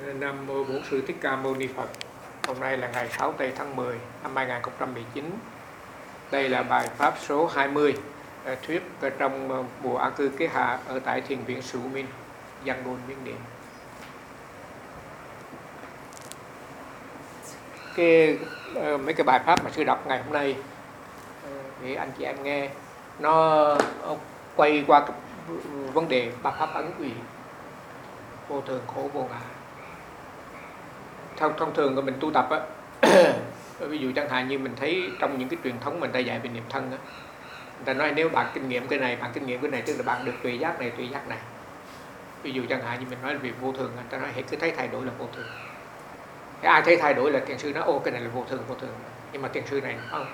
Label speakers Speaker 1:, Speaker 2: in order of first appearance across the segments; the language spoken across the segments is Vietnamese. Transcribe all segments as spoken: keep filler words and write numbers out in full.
Speaker 1: Nam mô Bổn Sư Thích Ca Mâu Ni Phật. Hôm nay là ngày sáu tây tháng mười năm hai nghìn không trăm mười chín. Đây là bài pháp số hai mươi, thuyết trong mùa A Cư Kế Hạ ở tại thiền viện Sụ Minh, Yangon, Miến Điện. Cái mấy cái bài pháp mà sư đọc ngày hôm nay để anh chị em nghe, nó quay qua cái vấn đề ba pháp ấn quỷ: vô thường, khổ, vô ngã. Thông, thông thường mình tu tập á, ví dụ chẳng hạn như mình thấy trong những cái truyền thống mình ta dạy về niệm thân á, người ta nói nếu bạn kinh nghiệm cái này, bạn kinh nghiệm cái này, tức là bạn được tuệ giác này, tuệ giác này. Ví dụ chẳng hạn như mình nói về vô thường, người ta nói hãy cứ thấy thay đổi là vô thường. Thế ai thấy thay đổi là thiền sư nói ô cái này là vô thường, vô thường. Nhưng mà thiền sư này không,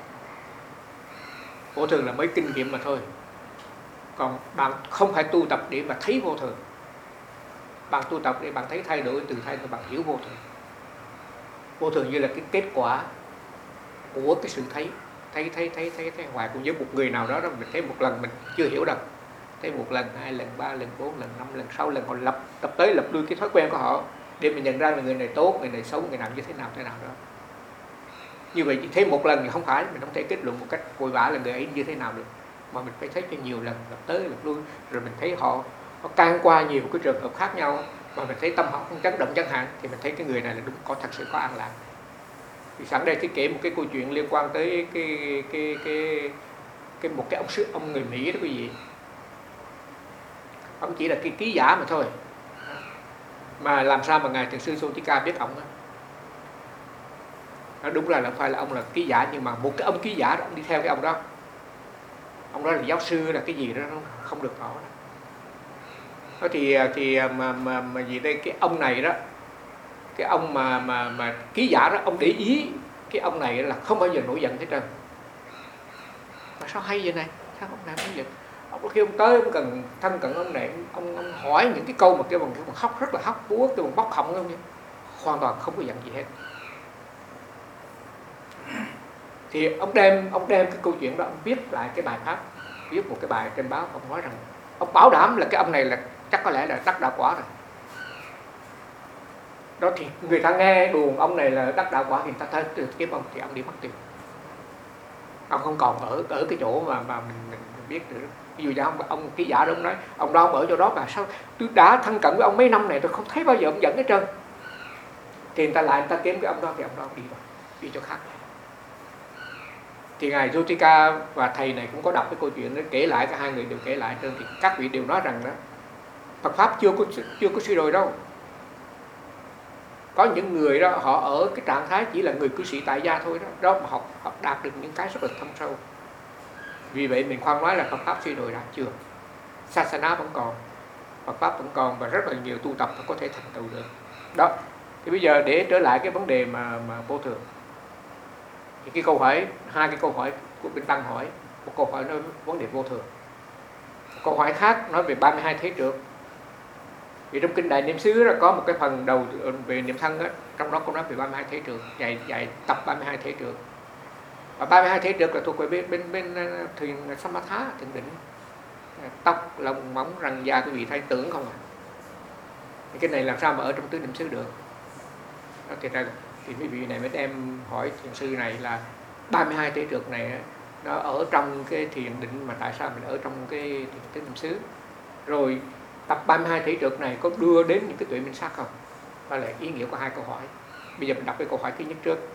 Speaker 1: vô thường là mới kinh nghiệm mà thôi. Còn bạn không phải tu tập để mà thấy vô thường. Bạn tu tập để bạn thấy thay đổi, từ thay đổi bạn hiểu vô thường. Vô thường như là cái kết quả của cái sự thấy, thấy thấy thấy thấy thấy ngoài. Cũng với một người nào đó, đó mình thấy một lần mình chưa hiểu đâu, thấy một lần, hai lần, ba lần, bốn lần, năm lần, sáu lần, họ lập tập tới lập lui cái thói quen của họ để mình nhận ra là người này tốt, người này xấu, người nào như thế nào thế nào đó. Như vậy chỉ thấy một lần thì không phải, mình không thể kết luận một cách vội vã là người ấy như thế nào được, mà mình phải thấy cho nhiều lần, lập tới lập lui, rồi mình thấy họ họ can qua nhiều cái trường hợp khác nhau mà mình thấy tâm họ không chấn động chẳng hạn, thì mình thấy cái người này là đúng có thật sự có an lạc. Thì sẵn đây tôi kể một cái câu chuyện liên quan tới cái cái cái cái một cái ông sư ông người Mỹ đó quý vị. Ông chỉ là cái ký giả mà thôi, mà làm sao mà ngài thiền sư Sotika biết ông đó. Nó đúng là không phải là ông là ký giả, nhưng mà một cái ông ký giả đó, ông đi theo cái ông đó. Ông đó là giáo sư là cái gì đó nó không được rõ đó. Đó thì thì mà mà mà gì đây, cái ông này đó, cái ông mà mà mà ký giả đó, ông để ý cái ông này là không bao giờ nổi giận hết trơn. Mà sao hay vậy này? Sao ông này nổi giận? Ông khi ông tới, ông cần thân cận ông này, ông, ông hỏi những cái câu mà kêu bằng kêu bằng khóc rất là hóc búa, kêu bằng bóc họng không, hoàn toàn không có giận gì hết. Thì ông đem ông đem cái câu chuyện đó, ông viết lại cái bài pháp, viết một cái bài trên báo. Ông nói rằng ông bảo đảm là cái ông này là chắc có lẽ là đắc đạo quả rồi. Đó thì người ta nghe đùn ông này là đắc đạo quả thì người ta thấy từ kiếm ông thì ông đi mất tiền. Ông không còn ở ở cái chỗ mà mà mình, mình, mình biết được. Ví dụ như ông ông ký giả đó, ông nói ông đó ông ở chỗ đó mà sao tôi đã thân cận với ông mấy năm này tôi không thấy bao giờ ông giận hết trơn. Thì người ta lại người ta kiếm cái ông đó thì ông đó ông đi rồi, đi chỗ khác. Thì ngài Sotika và thầy này cũng có đọc cái câu chuyện đó, kể lại, cả hai người đều kể lại trơn, thì các vị đều nói rằng đó Phật pháp chưa có chưa có suy đồi đâu. Có những người đó họ ở cái trạng thái chỉ là người cư sĩ tại gia thôi đó, đó mà họ, họ đạt được những cái rất là thâm sâu. Vì vậy mình khoan nói là Phật pháp suy đồi đã chưa. Sasana vẫn còn, Phật pháp vẫn còn, và rất là nhiều tu tập có thể thành tựu được. Đó. Thì bây giờ để trở lại cái vấn đề mà mà vô thường. Thì cái câu hỏi, hai cái câu hỏi của Bình Tăng hỏi, một câu hỏi nói vấn đề vô thường, một câu hỏi khác nói về ba mươi hai thế trượt. Vì trong kinh Đại Niệm xứ là có một cái phần đầu về niệm thân đó, trong đó có nói về ba mươi hai thế trượt, dạy dạy tập ba mươi hai thế trượt. Và ba mươi hai thế trượt là thuộc về bên bên bên thiền Samatha, thiền định, tóc, lông, móng, răng, da, cái vị thay tưởng không à. Thì cái này làm sao mà ở trong tứ niệm xứ được? Đó, thì ra thì quý vị này mới đem hỏi thiền sư này là ba mươi hai thế trượt này nó ở trong cái thiền định, mà tại sao mình ở trong cái thiền tứ niệm xứ? Rồi tập ba mươi hai thể trượt này có đưa đến những cái tuệ minh sát không? Đó là ý nghĩa của hai câu hỏi. Bây giờ mình đọc cái câu hỏi thứ nhất trước.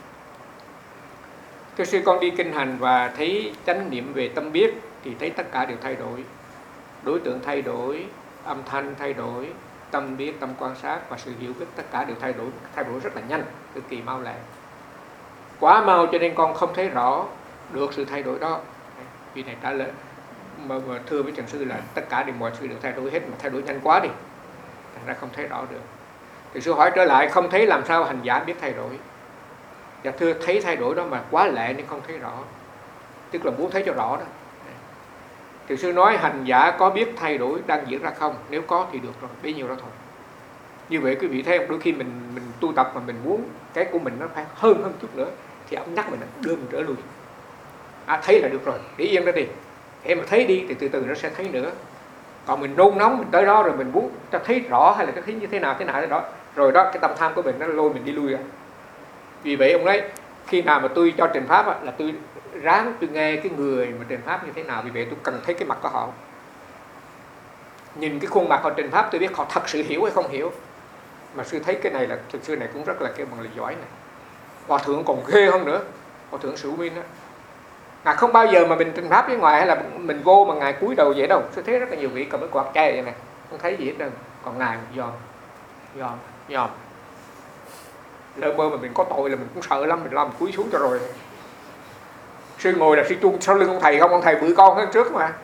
Speaker 1: Thưa sư, con đi kinh hành và thấy chánh niệm về tâm biết thì thấy tất cả đều thay đổi. Đối tượng thay đổi, âm thanh thay đổi, tâm biết, tâm quan sát và sự hiểu biết tất cả đều thay đổi, thay đổi rất là nhanh, cực kỳ mau lẹ. Quá mau cho nên con không thấy rõ được sự thay đổi đó. Vì này trả lời mà, mà thưa với thiền sư là tất cả đều mọi sự đều thay đổi hết, mà thay đổi nhanh quá đi, thành ra không thấy rõ được. Thiền sư hỏi trở lại, không thấy làm sao hành giả biết thay đổi? Và thưa, thấy thay đổi đó mà quá lẹ nên không thấy rõ, tức là muốn thấy cho rõ đó. Thiền sư nói hành giả có biết thay đổi đang diễn ra không? Nếu có thì được rồi, bấy nhiêu đó thôi. Như vậy quý vị thấy không, đôi khi mình mình tu tập mà mình muốn cái của mình nó phải hơn hơn chút nữa thì ông nhắc mình đưa mình trở lui. À, thấy là được rồi, để yên đó đi. Em mà thấy đi thì từ từ nó sẽ thấy nữa. Còn mình nôn nóng mình tới đó rồi mình muốn ta thấy rõ hay là ta thấy như thế nào thế nào đó Rồi đó, cái tâm tham của mình nó lôi mình đi lui ra. Vì vậy ông nói khi nào mà tôi cho trình pháp á, là tôi ráng tôi nghe cái người mà trình pháp như thế nào. Vì vậy tôi cần thấy cái mặt của họ. Nhìn cái khuôn mặt họ trình pháp tôi biết họ thật sự hiểu hay không hiểu. Mà sư thấy cái này là thực sư này cũng rất là kêu bằng là giỏi này. Hòa thượng còn ghê hơn nữa. Hòa thượng Sự Minh á, ngài không bao giờ mà mình trình pháp với ngoài hay là mình vô mà ngài cúi đầu vậy đâu. Sư thấy rất là nhiều vị cầm cái quạt chay vậy này, không thấy gì hết đâu. Còn ngài dòm dòm dòm. Lỡ mơ mà mình có tội là mình cũng sợ lắm, mình lo mình cúi xuống cho rồi. Sư ngồi là sư chuông sau lưng ông thầy không, ông thầy bự con hơn trước mà.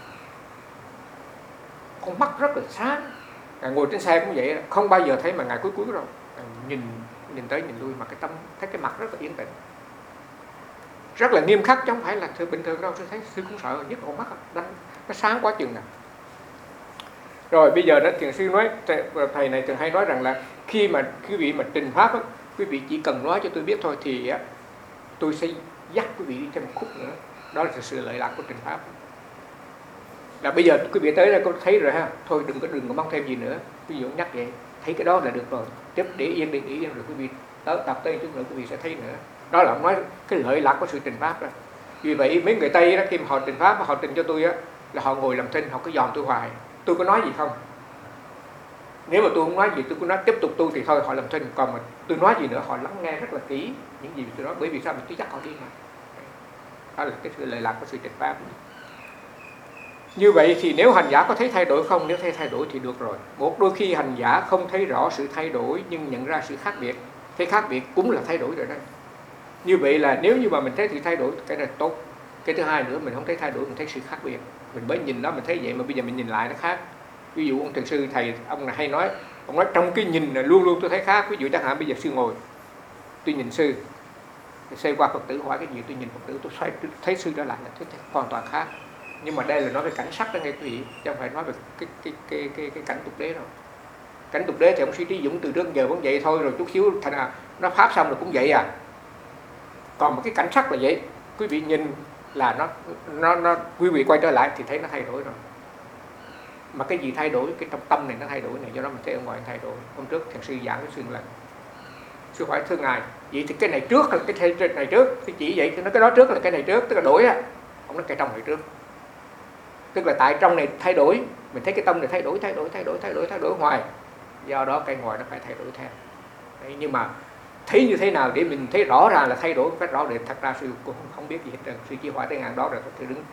Speaker 1: Con mắt rất là sáng. Ngài ngồi trên xe cũng vậy, không bao giờ thấy mà ngài cúi cúi đâu. Nhìn nhìn tới nhìn lui mà cái tâm thấy cái mặt rất là yên tĩnh, rất là nghiêm khắc chứ không phải là thư bình thường đâu. Sư thấy sư cũng sợ nhất con mắt nó, nó sáng quá chừng nè. Rồi bây giờ đó thiền sư nói, thầy này thường hay nói rằng là khi mà quý vị mà trình pháp á, quý vị chỉ cần nói cho tôi biết thôi thì á, tôi sẽ dắt quý vị đi thêm một khúc nữa. Đó là sự lợi lạc của trình pháp. Là bây giờ quý vị tới đây có thấy rồi ha, thôi đừng có đừng có mong thêm gì nữa. Ví dụ nhắc vậy, thấy cái đó là được rồi. Tiếp để yên để ý yên rồi quý vị tới tập tới chút nữa quý vị sẽ thấy nữa. Đó là ông nói cái lợi lạc của sự trình pháp đó. Vì vậy mấy người Tây đó khi mà họ trình pháp mà họ trình cho tôi á, là họ ngồi làm thinh, họ cứ dòm tôi hoài. Tôi có nói gì không? Nếu mà tôi không nói gì, tôi cứ nói tiếp tục tu thì thôi họ làm thinh. Còn mà tôi nói gì nữa họ lắng nghe rất là kỹ những gì tôi nói. Bởi vì sao? Mình tôi dắt họ đi mà. Đó là cái sự lợi lạc của sự trình pháp. Như vậy thì nếu hành giả có thấy thay đổi không? Nếu thấy thay đổi thì được rồi. Một đôi khi hành giả không thấy rõ sự thay đổi nhưng nhận ra sự khác biệt. Thấy khác biệt cũng là thay đổi rồi đó. Như vậy là nếu như mà mình thấy sự thay đổi, cái này tốt. Cái thứ hai nữa, mình không thấy thay đổi, mình thấy sự khác biệt. Mình mới nhìn đó mình thấy vậy mà bây giờ mình nhìn lại nó khác. Ví dụ ông thiền sư thầy ông này hay nói, ông nói trong cái nhìn là luôn luôn tôi thấy khác. Ví dụ chẳng hạn bây giờ sư ngồi, tôi nhìn sư, xoay qua Phật tử hỏi cái gì, tôi nhìn Phật tử tôi xoay tôi thấy sư trở lại là thấy hoàn toàn khác. Nhưng mà đây là nói về cảnh sắc đó nghe quý vị, chứ không phải nói về cái cái cái cái, cái cảnh tục đế đâu. Cảnh tục đế thì ông Sư Trí Dũng từ trước giờ vẫn vậy thôi, rồi chút xíu thành à, nó pháp xong rồi cũng vậy à. Còn một cái cảnh sắc là vậy, quý vị nhìn là nó nó nó quý vị quay trở lại thì thấy nó thay đổi rồi. Mà cái gì thay đổi, cái trong tâm này nó thay đổi này, do đó mình thấy ở ngoài thay đổi. Hôm trước thiền sư giảng cái sư lần, sư hỏi thưa ngài, vậy thì cái này trước là cái cái này trước, cái chỉ vậy thì nó cái đó trước là cái này trước, tức là đổi á. Ông nói cái trong này trước. Tức là tại trong này thay đổi, mình thấy cái tâm này thay đổi, thay đổi, thay đổi, thay đổi, thay đổi hoài. Do đó cái ngoài nó phải thay đổi theo. Đấy, nhưng mà thấy như thế nào để mình thấy rõ ràng là thay đổi một cách rõ rệt, thật ra sư cũng không biết gì hết trơn. Sư chỉ hỏi tới ngàn đó rồi thưa đứng.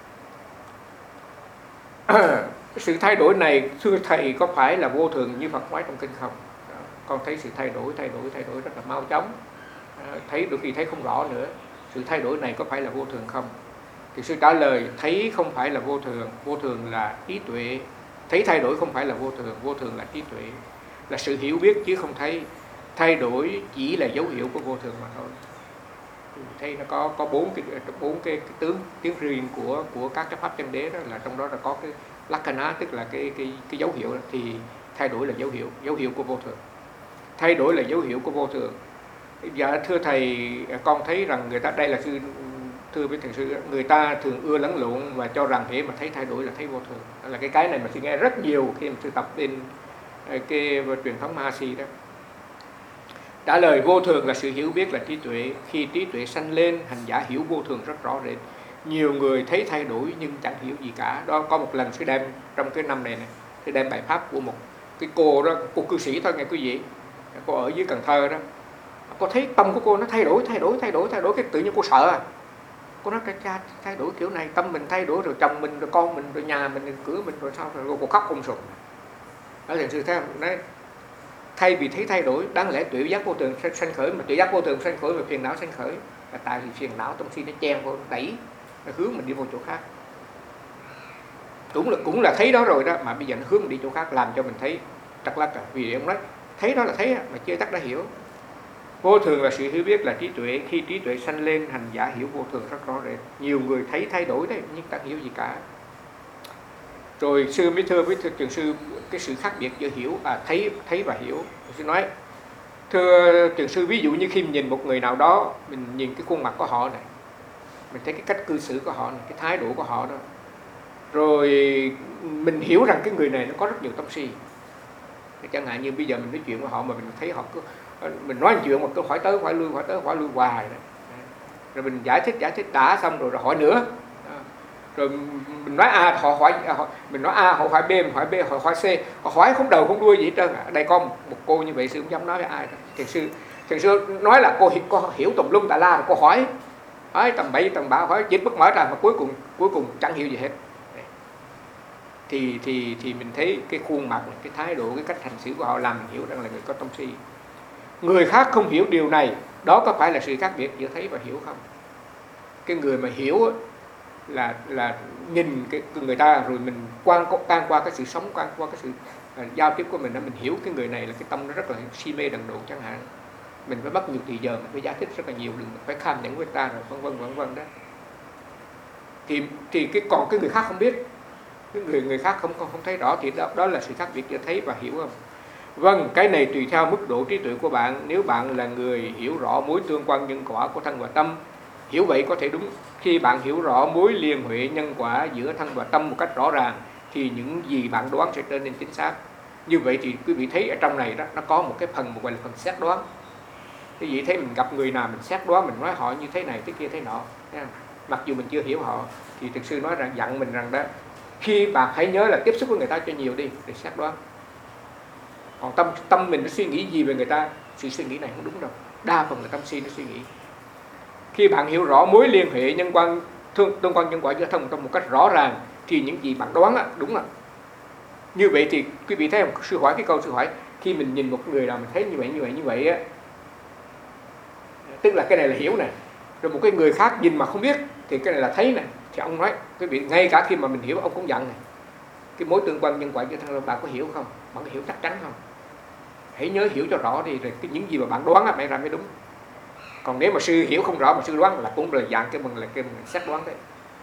Speaker 1: Sự thay đổi này thưa thầy có phải là vô thường như Phật nói trong kinh không? Đó, con thấy sự thay đổi, thay đổi, thay đổi rất là mau chóng. À, thấy đôi khi thấy không rõ nữa. Sự thay đổi này có phải là vô thường không? Thì sư trả lời thấy không phải là vô thường, vô thường là trí tuệ. Thấy thay đổi không phải là vô thường, vô thường là trí tuệ, là sự hiểu biết chứ không thấy. Thay đổi chỉ là dấu hiệu của vô thường mà thôi. Thấy nó có có bốn cái bốn cái, cái tướng tiếng riêng của của các cái pháp chân đế đó, là trong đó là có cái lakkhana, tức là cái cái cái dấu hiệu đó, thì thay đổi là dấu hiệu, dấu hiệu của vô thường. Thay đổi là dấu hiệu của vô thường. Dạ thưa thầy, con thấy rằng người ta đây là sư thưa với thiền sư, người ta thường ưa lẫn lộn và cho rằng thế mà thấy thay đổi là thấy vô thường. Đó là cái cái này mà sư nghe rất nhiều khi mà sư tập bên cái truyền thống Mahasi đó. Trả lời vô thường là sự hiểu biết là trí tuệ. Khi trí tuệ sanh lên, hành giả hiểu vô thường rất rõ rệt. Nhiều người thấy thay đổi nhưng chẳng hiểu gì cả. Đó có một lần sư đem trong cái năm này này, sư đem bài pháp của một cái cô đó, cô cư sĩ thôi nghe quý vị. Cô ở dưới Cần Thơ đó. Cô thấy tâm của cô nó thay đổi, thay đổi, thay đổi, thay đổi, cái tự nhiên cô sợ à. Cô nói cha thay đổi kiểu này, tâm mình thay đổi rồi, chồng mình rồi con mình rồi nhà mình rồi cửa mình rồi sao rồi, cô khóc không sụp. Đó thiền sư thấy không? Nói thay vì thấy thay đổi, đáng lẽ tuệ giác vô thường sanh khởi, mà tuệ giác vô thường sanh khởi mà phiền não sanh khởi là tại vì phiền não trong khi nó chen vô, đẩy, nó hướng mình đi một chỗ khác. Cũng là cũng là thấy đó rồi đó, mà bây giờ nó hướng mình đi chỗ khác làm cho mình thấy trật lắc. Vì ông nói thấy đó là thấy mà chưa chắc đã hiểu. Vô thường là sự hiểu biết là trí tuệ. Khi trí tuệ sanh lên, hành giả hiểu vô thường rất rõ rệt. Nhiều người thấy thay đổi đấy nhưng chẳng hiểu gì cả. Rồi sư mới thưa với thiền sư cái sự khác biệt giữa hiểu à thấy thấy và hiểu. Sư nói thưa thiền sư, ví dụ như khi mình nhìn một người nào đó, mình nhìn cái khuôn mặt của họ này, mình thấy cái cách cư xử của họ này, cái thái độ của họ đó, rồi mình hiểu rằng cái người này nó có rất nhiều tâm si. Chẳng hạn như bây giờ mình nói chuyện với họ mà mình thấy họ cứ, mình nói chuyện mà cứ hỏi tới hỏi lui hỏi tới hỏi lui hoài đó. Rồi mình giải thích giải thích đã xong rồi rồi hỏi nữa, rồi mình nói A họ hỏi, họ, mình nói A họ hỏi B, mình hỏi B họ hỏi C, họ hỏi không đầu không đuôi gì hết trơn. Ở đây có một cô như vậy sư không dám nói với ai. Thiền sư thiền sư nói là cô, cô hiểu tùm lum tà la, cô hỏi hỏi tầm bậy tầm bạ, hỏi chết bất mở ra mà cuối cùng cuối cùng chẳng hiểu gì hết. Thì thì thì mình thấy cái khuôn mặt, cái thái độ, cái cách hành xử của họ làm mình hiểu rằng là người có tâm si. Người khác không hiểu điều này, đó có phải là sự khác biệt giữa thấy và hiểu không? Cái người mà hiểu là là nhìn cái người ta rồi mình quan quan qua cái sự sống, quan qua cái sự uh, giao tiếp của mình, mình hiểu cái người này là cái tâm nó rất là si mê đần độn chẳng hạn, mình phải mất nhiều thời giờ, mình phải giải thích rất là nhiều, đừng phải kham nhẫn với ta rồi vân vân vân vân đó. Thì thì cái còn cái người khác không biết, cái người người khác không không không thấy rõ, thì đó, đó là sự khác biệt giữa thấy và hiểu không? Vâng, cái này tùy theo mức độ trí tuệ của bạn. Nếu bạn là người hiểu rõ mối tương quan nhân quả của thân và tâm, hiểu vậy có thể đúng. Khi bạn hiểu rõ mối liên hệ nhân quả giữa thân và tâm một cách rõ ràng, thì những gì bạn đoán sẽ trở nên chính xác. Như vậy thì quý vị thấy ở trong này đó, nó có một cái phần một gọi là phần xét đoán. Quý vị thấy mình gặp người nào mình xét đoán, mình nói họ như thế này thế kia thế nọ, mặc dù mình chưa hiểu họ, thì thực sư nói rằng dặn mình rằng đó, khi bạn hãy nhớ là tiếp xúc với người ta cho nhiều đi để xét đoán. Còn tâm tâm mình nó suy nghĩ gì về người ta, sự suy nghĩ này không đúng đâu, đa phần là tâm si nó suy nghĩ. Khi bạn hiểu rõ mối liên hệ nhân quan thương tương quan nhân quả giữa thân trong một cách rõ ràng, thì những gì bạn đoán á, đúng là như vậy. Thì quý vị thấy không, sư hỏi cái câu sư hỏi, khi mình nhìn một người nào mình thấy như vậy như vậy như vậy á, tức là cái này là hiểu nè, rồi một cái người khác nhìn mà không biết thì cái này là thấy nè. Thì ông nói quý vị, ngay cả khi mà mình hiểu ông cũng giận này, cái mối tương quan nhân quả giữa thân bạn có hiểu không, bạn có hiểu chắc chắn không? Hãy nhớ hiểu cho rõ đi, rồi cái những gì mà bạn đoán á mày ra mới đúng. Còn nếu mà sư hiểu không rõ mà sư đoán là cũng là dạng cái mình là cái mình xét đoán đấy.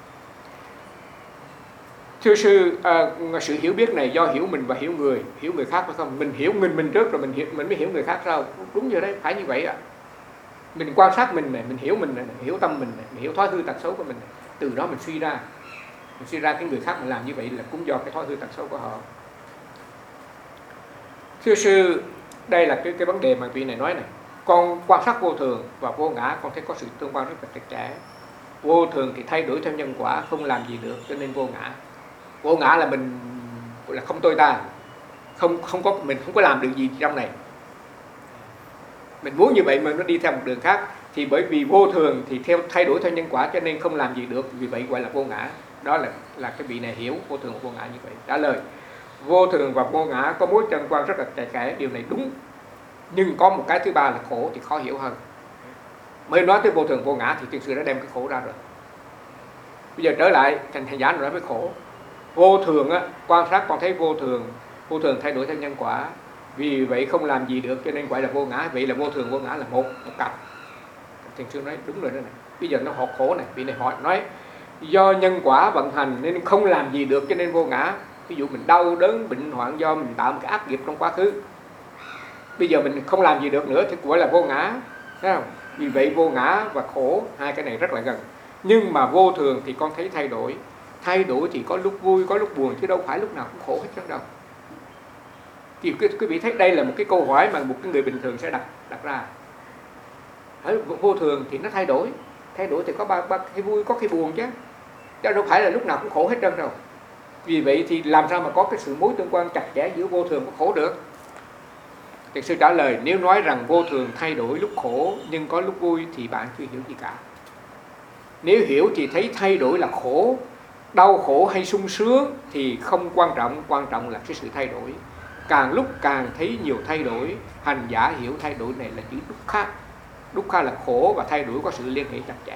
Speaker 1: Thưa sư, à, sự hiểu biết này do hiểu mình và hiểu người, hiểu người khác phải không? Mình hiểu mình mình trước rồi mình hiểu mình mới hiểu người khác sao? Đúng như đấy, phải như vậy ạ. À. Mình quan sát mình này, mình hiểu mình này, hiểu tâm mình này, mình hiểu thói hư tật xấu của mình này. Từ đó mình suy ra, mình suy ra cái người khác mình làm như vậy là cũng do cái thói hư tật xấu của họ. Thưa sư, đây là cái cái vấn đề mà vị này nói này. Con quan sát vô thường và vô ngã, con thấy có sự tương quan rất là chặt chẽ. Vô thường thì thay đổi theo nhân quả, không làm gì được, cho nên vô ngã. Vô ngã là mình là không tôi ta, không không có mình không có làm được gì trong này. Mình muốn như vậy mà nó đi theo một đường khác, thì bởi vì vô thường thì theo thay đổi theo nhân quả, cho nên không làm gì được, vì vậy gọi là vô ngã. Đó là là cái vị này hiểu vô thường và vô ngã như vậy. Trả lời: vô thường và vô ngã có mối tương quan rất là chặt chẽ, điều này đúng. Nhưng có một cái thứ ba là khổ thì khó hiểu hơn. Mới nói tới vô thường vô ngã thì thiền sư đã đem cái khổ ra rồi. Bây giờ trở lại thành thầy giả nói với khổ. Vô thường á, quan sát con thấy vô thường, vô thường thay đổi theo nhân quả, vì vậy không làm gì được, cho nên gọi là vô ngã. Vậy là vô thường vô ngã là một một cặp. Thiền sư nói đúng rồi đó này. Bây giờ nó họ khổ này, vị này họ nói do nhân quả vận hành nên không làm gì được, cho nên vô ngã. Ví dụ mình đau đớn bệnh hoạn do mình tạo một cái ác nghiệp trong quá khứ, bây giờ mình không làm gì được nữa thì gọi là vô ngã, thấy không? Vì vậy vô ngã và khổ hai cái này rất là gần. Nhưng mà vô thường thì con thấy thay đổi, thay đổi thì có lúc vui có lúc buồn, chứ đâu phải lúc nào cũng khổ hết trơn đâu. Thì quý vị thấy đây là một cái câu hỏi mà một cái người bình thường sẽ đặt đặt ra. Ở vô thường thì nó thay đổi, thay đổi thì có ba ba khi vui có khi buồn chứ, chứ đâu phải là lúc nào cũng khổ hết trơn đâu. Vì vậy thì làm sao mà có cái sự mối tương quan chặt chẽ giữa vô thường và khổ được? Thiền sư trả lời: nếu nói rằng vô thường thay đổi lúc khổ nhưng có lúc vui thì bạn chưa hiểu gì cả. Nếu hiểu thì thấy thay đổi là khổ, đau khổ hay sung sướng thì không quan trọng, quan trọng là cái sự thay đổi. Càng lúc càng thấy nhiều thay đổi, hành giả hiểu thay đổi này là chữ dukkha. Dukkha là khổ và thay đổi có sự liên hệ chặt chẽ.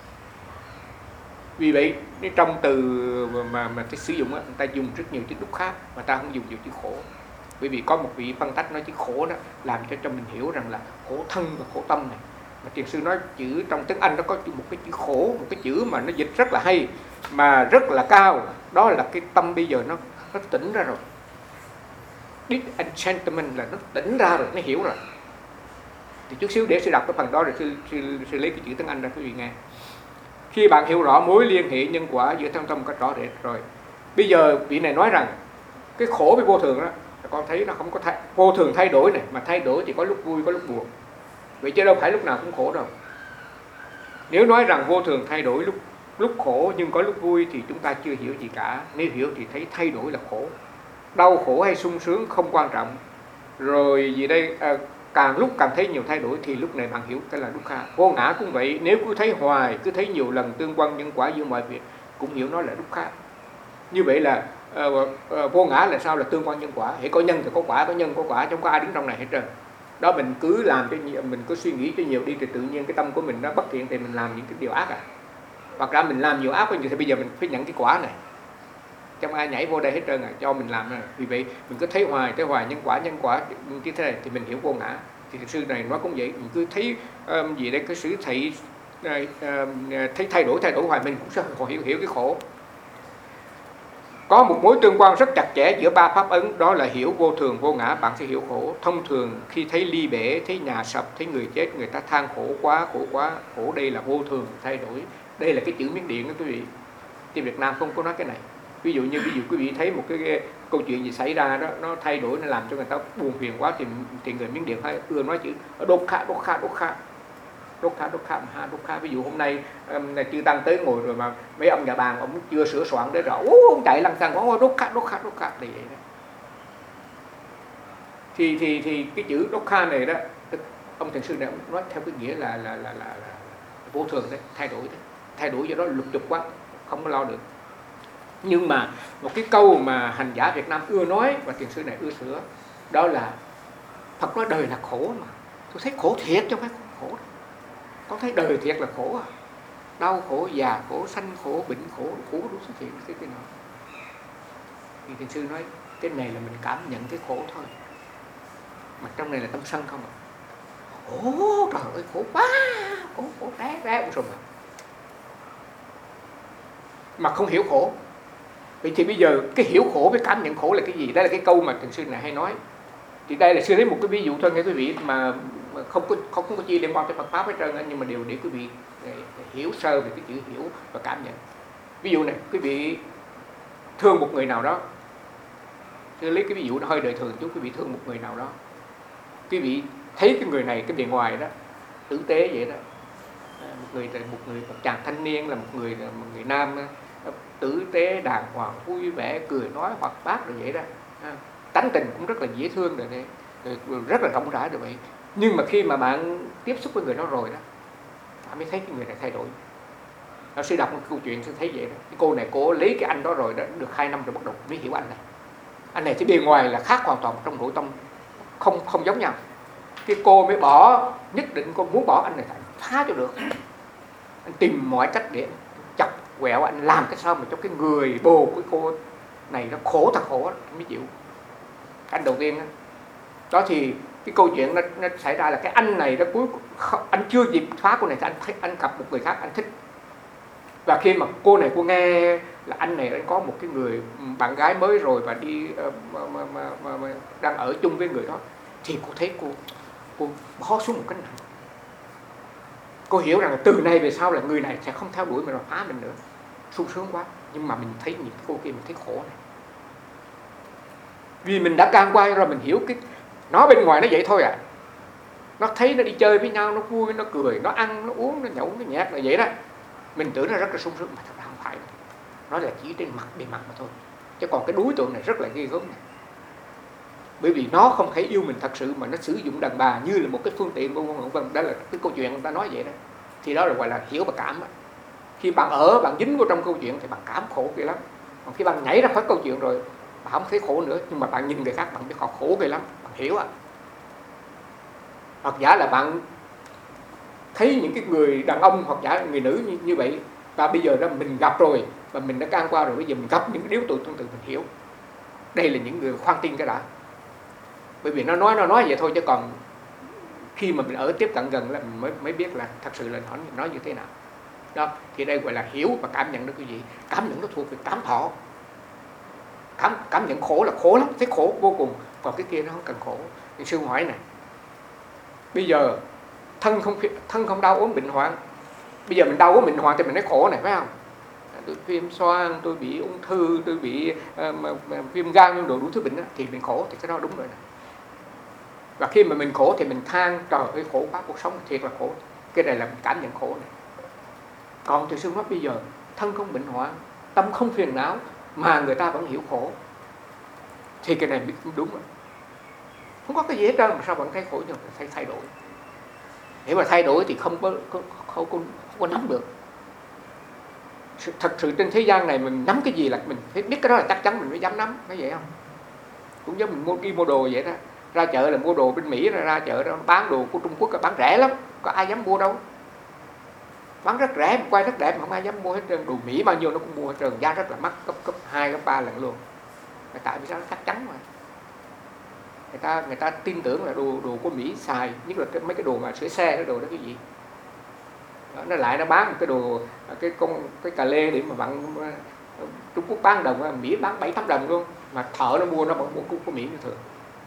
Speaker 1: Vì vậy trong từ mà mà cái sử dụng đó, người ta dùng rất nhiều chữ dukkha mà ta không dùng nhiều chữ khổ. Bởi vì có một vị phân tách nói chữ khổ đó làm cho cho mình hiểu rằng là khổ thân và khổ tâm này. Mà thiền sư nói chữ trong tiếng Anh nó có một cái chữ khổ, một cái chữ mà nó dịch rất là hay mà rất là cao, đó là cái tâm bây giờ nó nó tỉnh ra rồi. Disenchantment là nó tỉnh ra rồi, nó hiểu rồi. Thì chút xíu để sư đọc cái phần đó rồi sư, sư, sư lấy cái chữ tiếng Anh ra quý vị nghe. Khi bạn hiểu rõ mối liên hệ nhân quả giữa thân tâm một cách rõ rệt rồi, bây giờ vị này nói rằng cái khổ với vô thường đó con thấy nó không có thay, vô thường thay đổi này, mà thay đổi thì có lúc vui có lúc buồn, vậy chứ đâu phải lúc nào cũng khổ đâu. Nếu nói rằng vô thường thay đổi lúc lúc khổ nhưng có lúc vui thì chúng ta chưa hiểu gì cả. Nếu hiểu thì thấy thay đổi là khổ, đau khổ hay sung sướng không quan trọng. Rồi gì đây, à, càng lúc càng thấy nhiều thay đổi thì lúc này bạn hiểu cái là dukkha. Vô ngã cũng vậy, nếu cứ thấy hoài, cứ thấy nhiều lần tương quan nhân quả giữa mọi việc, cũng hiểu nó là dukkha. Như vậy là uh, uh, vô ngã là sao? Là tương quan nhân quả. Hễ có nhân thì có quả, có nhân có quả, không có ai đứng trong này hết trơn. Đó, mình cứ làm cho nhiều, mình cứ suy nghĩ cho nhiều đi thì tự nhiên cái tâm của mình nó bất thiện thì mình làm những cái điều ác à. Hoặc ra mình làm nhiều ác thì bây giờ mình phải nhận cái quả này. Trong ai nhảy vô đây hết trơn à, cho mình làm này. Vì vậy mình cứ thấy hoài, thấy hoài nhân quả, nhân quả như thế này thì mình hiểu vô ngã. Thì sư này nói cũng vậy, mình cứ thấy um, gì đây, cái sự thầy uh, thấy thay đổi thay đổi hoài, mình cũng sẽ hiểu hiểu cái khổ. Có một mối tương quan rất chặt chẽ giữa ba pháp ấn, đó là hiểu vô thường vô ngã, bạn sẽ hiểu khổ. Thông thường khi thấy ly bể, thấy nhà sập, thấy người chết, người ta than khổ quá, khổ quá. Khổ đây là vô thường thay đổi. Đây là cái chữ Miến Điện đó quý vị. Trên Việt Nam không có nói cái này. Ví dụ như ví dụ quý vị thấy một cái, cái câu chuyện gì xảy ra đó, nó thay đổi, nó làm cho người ta buồn phiền quá thì, thì người Miến Điện hay ưa nói chữ dukkha, dukkha, dukkha. Dukkha, dukkha, maha dukkha. Ví dụ hôm nay um, chư tăng tới ngồi rồi mà mấy ông nhà bàn ông chưa sửa soạn để rồi ông chạy lăng xăng nói dukkha, dukkha, dukkha thì vậy đó. Thì thì thì cái chữ dukkha này đó, ông thiền sư này ông nói theo cái nghĩa là là là là, là, là vô thường đấy, thay đổi đấy. Thay đổi do đó lục dục quá, không có lo được. Nhưng mà một cái câu mà hành giả Việt Nam ưa nói và thiền sư này ưa sửa, đó là Phật nói đời là khổ mà. Tôi thấy khổ thiệt chứ không phải khổ đâu. Con thấy đời thiệt là khổ à. Đau khổ, già khổ, sanh khổ, bệnh khổ, khổ đủ xuất hiện cái cái nào. Thì thiền sư nói cái này là mình cảm nhận cái khổ thôi, mà trong này là tâm sân không à. Ồ trời ơi khổ quá, khổ khổ té té rồi mà. Mà không hiểu khổ. Vậy thì bây giờ cái hiểu khổ với cảm nhận khổ là cái gì? Đây là cái câu mà thiền sư này hay nói. Thì đây là sư lấy một cái ví dụ thôi nghe quý vị, mà không có không, không có chi liên quan tới Phật pháp hết trơn, nhưng mà đều để quý vị để, để hiểu sơ về cái chữ hiểu và cảm nhận. Ví dụ này, quý vị thương một người nào đó, sư lấy cái ví dụ nó hơi đời thường chút, quý vị thương một người nào đó, quý vị thấy cái người này cái bề ngoài đó tử tế vậy đó, một người một người một chàng thanh niên là một người một người nam tử tế đàng hoàng vui vẻ cười nói hoạt bát rồi vậy đó, tánh tình cũng rất là dễ thương rồi đấy, rất là rộng rãi rồi vậy. Nhưng mà khi mà bạn tiếp xúc với người đó rồi đó, bạn mới thấy cái người này thay đổi. Nó sẽ đọc một câu chuyện sẽ thấy vậy đó. Cái cô này cô lấy cái anh đó rồi đó, được hai năm rồi bắt đầu mới hiểu anh này. Anh này thì bề ngoài là khác hoàn toàn, trong nội tâm không không giống nhau. Cái cô mới bỏ, nhất định cô muốn bỏ anh này phải phá cho được. Anh tìm mọi cách để chọc quẹo anh, làm cái sao mà cho cái người bồ của cô này nó khổ thật khổ mới chịu. Anh đầu tiên đó, đó thì cái câu chuyện nó, nó xảy ra là cái anh này nó cuối anh chưa kịp phá cô này thì anh thấy anh gặp một người khác anh thích. Và khi mà cô này cô nghe là anh này anh có một cái người bạn gái mới rồi và đi uh, mà, mà, mà, mà, mà, đang ở chung với người đó, thì cô thấy cô cô bỏ xuống một cái nặng. Cô hiểu rằng là từ nay về sau là người này sẽ không theo đuổi mình và phá mình nữa. Sung sướng quá. Nhưng mà mình thấy những cô kia mình thấy khổ này. Vì mình đã can qua rồi mình hiểu cái nó bên ngoài nó vậy thôi à. Nó thấy nó đi chơi với nhau, nó vui, nó cười, nó ăn, nó uống, nó nhậu, nó nhạc là vậy đó. Mình tưởng nó rất là sung sướng mà thật ra không phải. Nó là chỉ trên mặt, bề mặt mà thôi. Chứ còn cái đối tượng này rất là ghê gớm này. Bởi vì nó không thể yêu mình thật sự mà nó sử dụng đàn bà như là một cái phương tiện. Đó là cái câu chuyện người ta nói vậy đó. Thì đó là gọi là hiểu và cảm đó. Khi bạn ở, bạn dính vào trong câu chuyện thì bạn cảm khổ ghê lắm. Còn khi bạn nhảy ra khỏi câu chuyện rồi, bạn không thấy khổ nữa. Nhưng mà bạn nhìn người khác bạn biết họ khổ ghê lắm. Bạn hiểu à. Hoặc giả là bạn thấy những cái người đàn ông hoặc giả người nữ như, như vậy, và bây giờ đó mình gặp rồi và mình đã can qua rồi, bây giờ mình gặp những cái yếu tố tương tự mình hiểu. Đây là những người khoan tin cái đã. Bởi vì nó nói nó nói vậy thôi, chứ còn khi mà mình ở tiếp cận gần là mình mới mới biết là thật sự là nó nói như thế nào. Đó, thì đây gọi là hiểu và cảm nhận được cái gì. Cảm nhận nó thuộc về cảm thọ. Cảm cảm nhận khổ là khổ lắm, thấy khổ vô cùng, còn cái kia nó không cần khổ. Thì sư hỏi này, bây giờ thân không thân không đau ốm bệnh hoạn, bây giờ mình đau ốm bệnh hoạn thì mình thấy khổ này phải không? tôi viêm xoang, tôi bị ung thư, tôi bị uh, mà, mà, viêm gan, viêm đồ đủ thứ bệnh đó, thì mình khổ, thì cái đó đúng rồi nè. Và khi mà mình khổ thì mình than trời ơi khổ quá, cuộc sống thiệt là khổ. Cái này là mình cảm nhận khổ này. Còn từ xương nói bây giờ thân không bệnh hoạn, tâm không phiền não mà người ta vẫn hiểu khổ, thì cái này đúng rồi. Không có cái gì hết trơn mà sao vẫn thấy khổ, nhưng mà phải thay đổi. Nếu mà thay đổi thì không có không, không, không, không có nắm được. Thật sự trên thế gian này mình nắm cái gì là mình phải biết cái đó là chắc chắn mình mới dám nắm, phải vậy không? Cũng giống mình mua đi mua đồ vậy đó. Ra chợ là mua đồ bên Mỹ, ra, ra chợ đó, bán đồ của Trung Quốc là bán rẻ lắm, có ai dám mua đâu. Bán rất rẻ, một quay rất đẹp mà không ai dám mua hết trơn. Đồ Mỹ bao nhiêu nó cũng mua hết trơn, giá rất là mắc, cấp cấp hai cấp ba lần luôn. Tại vì sao nó chắc chắn mà. Người ta người ta tin tưởng là đồ đồ của Mỹ xài, nhất là cái, mấy cái đồ mà sửa xe, cái đồ đó cái gì. Đó, nó lại nó bán một cái đồ cái con cái cà lê để mà bạn Trung Quốc bán đồng, Mỹ bán bảy tám đồng luôn, mà thợ nó mua nó vẫn mua của, của Mỹ như thường.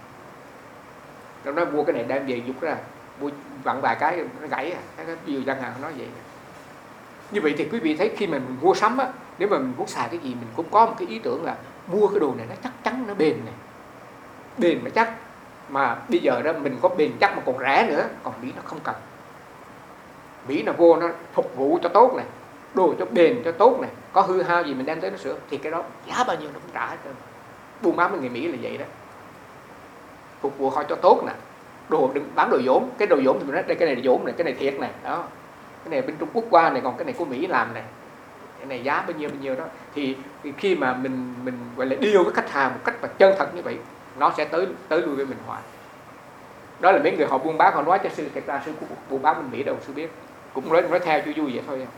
Speaker 1: Nó nói mua cái này đem về dục ra, mua vặn vài cái nó gãy à, cái nhiều gian hàng nói vậy. Như vậy thì quý vị thấy khi mà mình mua sắm á, nếu mà mình muốn xài cái gì mình cũng có một cái ý tưởng là mua cái đồ này nó chắc chắn, nó bền này, bền mà chắc. Mà bây giờ đó mình có bền chắc mà còn rẻ nữa, còn Mỹ nó không cần. Mỹ nó vô nó phục vụ cho tốt này, đồ cho bền cho tốt này, có hư hao gì mình đem tới nó sửa, thì cái đó giá bao nhiêu nó cũng trả hết trơn. Buôn bán với người Mỹ là vậy đó, phục vụ họ cho tốt nè, đồ đừng bán đồ dỗm. Cái đồ dỗm thì mình nói đây cái này là dỗm này, cái này thiệt này, đó, cái này bên Trung Quốc qua này, còn cái này của Mỹ làm này, cái này giá bao nhiêu bao nhiêu đó. Thì, thì khi mà mình mình gọi là deal với khách hàng một cách mà chân thật như vậy, nó sẽ tới tới lui với mình hoài. Đó là mấy người họ buôn bán họ nói cho sư, thật ra sư của buôn bán bên Mỹ đâu sư biết, cũng nói nói theo vui vui vậy thôi.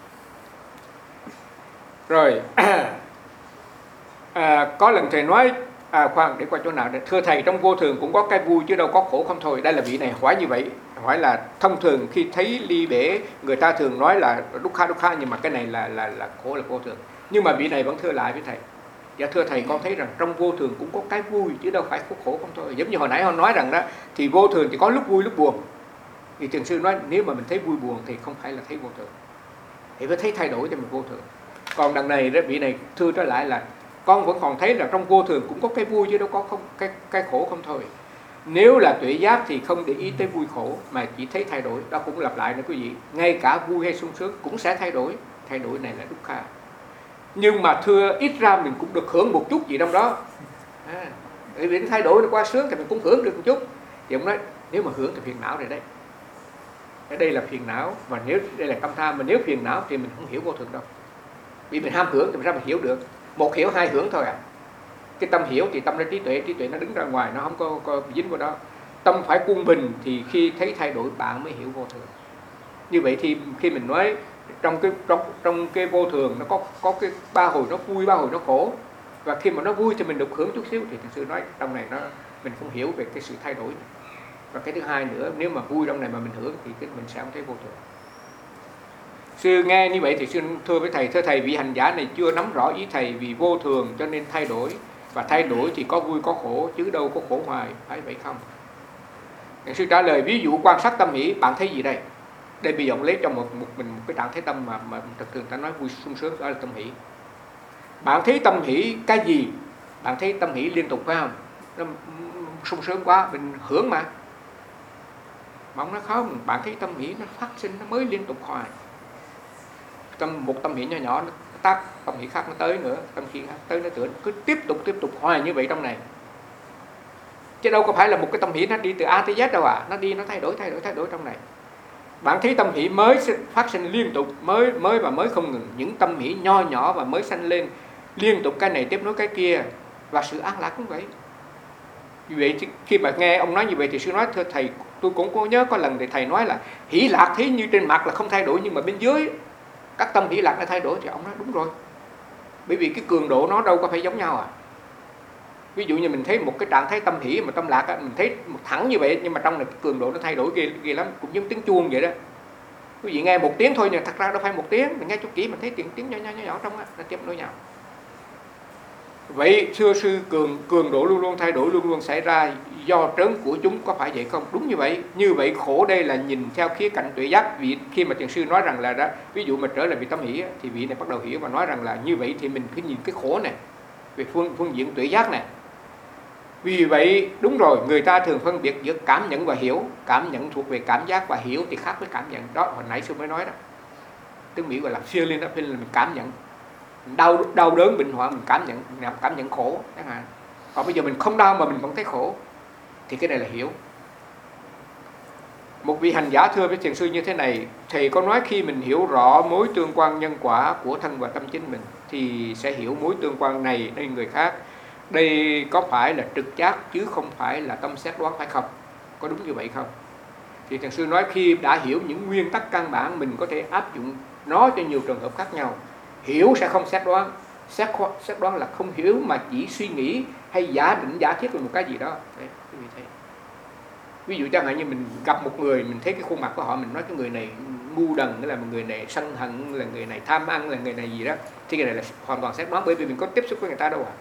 Speaker 1: Rồi à, có lần thầy nói à, khoan để qua chỗ nào đây. Thưa thầy, trong vô thường cũng có cái vui chứ đâu có khổ không thôi. Đây là vị này hỏi như vậy, hỏi là thông thường khi thấy ly bể người ta thường nói là dukkha dukkha, nhưng mà cái này là là là khổ, là vô thường. Nhưng mà vị này vẫn thưa lại với thầy, dạ thưa thầy, con thấy rằng trong vô thường cũng có cái vui chứ đâu phải có khổ không thôi. Giống như hồi nãy họ nói rằng đó, thì vô thường thì có lúc vui lúc buồn. Thì thiền sư nói nếu mà mình thấy vui buồn thì không phải là thấy vô thường, thì phải thấy thay đổi cho mình vô thường. Còn đằng này đó, vị này thưa trở lại là con vẫn còn thấy là trong vô thường cũng có cái vui chứ đâu có không cái cái khổ không thôi. Nếu là tuệ giác thì không để ý tới vui khổ mà chỉ thấy thay đổi. Đó cũng lặp lại nữa quý vị, ngay cả vui hay sung sướng cũng sẽ thay đổi. Thay đổi này là dukkha. Nhưng mà thưa ít ra mình cũng được hưởng một chút gì trong đó. À, bởi vì thay đổi nó qua sướng thì mình cũng hưởng được một chút. Thì ông nói nếu mà hưởng thì phiền não rồi đấy. Ở đây là phiền não, và nếu đây là tâm tham, mà nếu phiền não thì mình không hiểu vô thường đâu. Vì mình ham hưởng thì mình ra mình hiểu được. Một hiểu hai hưởng thôi à. Cái tâm hiểu thì tâm là trí tuệ, trí tuệ nó đứng ra ngoài, nó không có, có dính vào đó. Tâm phải quân bình thì khi thấy thay đổi bạn mới hiểu vô thường. Như vậy thì khi mình nói trong cái trong trong cái vô thường nó có có cái ba hồi nó vui, ba hồi nó khổ. Và khi mà nó vui thì mình được hưởng chút xíu, thì thực sự nói trong này nó mình không hiểu về cái sự thay đổi này. Và cái thứ hai nữa, nếu mà vui trong này mà mình hưởng thì cái mình sẽ không thấy vô thường. Sư nghe như vậy thì sư thưa với thầy, thưa thầy, vị hành giả này chưa nắm rõ ý thầy, vì vô thường cho nên thay đổi, và thay đổi thì có vui có khổ chứ đâu có khổ hoài, phải vậy không? Sư trả lời, ví dụ quan sát tâm hỷ, bạn thấy gì đây? Đây bây giờ ông lấy trong một, một mình một cái trạng thái tâm mà mà thực thường ta nói vui sung sướng, đó là tâm hỷ. Bạn thấy tâm hỷ cái gì? Bạn thấy tâm hỷ liên tục phải không? Nó sung sướng quá, mình hưởng mà. Mà ông nói không, bạn thấy tâm hỷ nó phát sinh, nó mới liên tục hoài. Tâm, một tâm hỷ nhỏ nhỏ nó tắt, tâm hỷ khác nó tới nữa, tâm hỷ khác tới nó tưởng, cứ tiếp tục tiếp tục hoài như vậy trong này. Chứ đâu có phải là một cái tâm hỷ nó đi từ A tới Z đâu à, nó đi nó thay đổi thay đổi thay đổi trong này. Bạn thấy tâm hỷ mới phát sinh liên tục, mới mới và mới không ngừng, những tâm hỷ nho nhỏ và mới sanh lên liên tục, cái này tiếp nối cái kia, và sự an lạc cũng vậy. Vì vậy khi mà nghe ông nói như vậy thì sư nói, thưa thầy, tôi cũng có nhớ có lần thì thầy nói là hỷ lạc thấy như trên mặt là không thay đổi, nhưng mà bên dưới các tâm hỷ lạc nó thay đổi, thì ông nói đúng rồi. Bởi vì cái cường độ nó đâu có phải giống nhau à. Ví dụ như mình thấy một cái trạng thái tâm hỷ mà tâm lạc, mình thấy một thẳng như vậy, nhưng mà trong này cái cường độ nó thay đổi ghê, ghê lắm, cũng giống tiếng chuông vậy đó. Quý vị nghe một tiếng thôi nhưng thật ra đâu phải một tiếng, mình nghe chút kỹ mình thấy tiếng tiếng nhỏ nhỏ nhỏ, nhỏ trong đó, nó tiếp nối nhau. Vậy thưa sư, cường cường độ luôn luôn thay đổi, luôn luôn xảy ra do trớn của chúng, có phải vậy không? Đúng như vậy. Như vậy khổ đây là nhìn theo khía cạnh tuệ giác. Vì khi mà thiền sư nói rằng là đó, ví dụ mà trở lại vị tâm hỷ thì vị này bắt đầu hiểu và nói rằng là như vậy thì mình phải nhìn cái khổ này về phương phương diện tuệ giác này. Vì vậy đúng rồi, người ta thường phân biệt giữa cảm nhận và hiểu. Cảm nhận thuộc về cảm giác và hiểu thì khác với cảm nhận. Đó hồi nãy sư mới nói đó. Tiếng Mỹ gọi là feeling, đó feeling là mình cảm nhận. Đau đau đớn bệnh hoạn mình cảm nhận, mình cảm nhận khổ chẳng hạn. Còn bây giờ mình không đau mà mình vẫn thấy khổ thì cái này là hiểu. Một vị hành giả thưa với thiền sư như thế này: thầy có nói khi mình hiểu rõ mối tương quan nhân quả của thân và tâm chính mình thì sẽ hiểu mối tương quan này nơi người khác. Đây có phải là trực giác chứ không phải là tâm xét đoán phải không? Có đúng như vậy không? Thì thiền sư nói khi đã hiểu những nguyên tắc căn bản, mình có thể áp dụng nó cho nhiều trường hợp khác nhau. Hiểu sẽ không xét đoán. Xét, xét đoán là không hiểu mà chỉ suy nghĩ hay giả định giả thiết về một cái gì đó. Đấy, quý vị thấy. Ví dụ chẳng hạn như mình gặp một người, mình thấy cái khuôn mặt của họ, mình nói cái người này ngu đần, là một người này sân hận, là người này tham ăn, là người này gì đó, thì cái này là hoàn toàn xét đoán, bởi vì mình có tiếp xúc với người ta đâu à.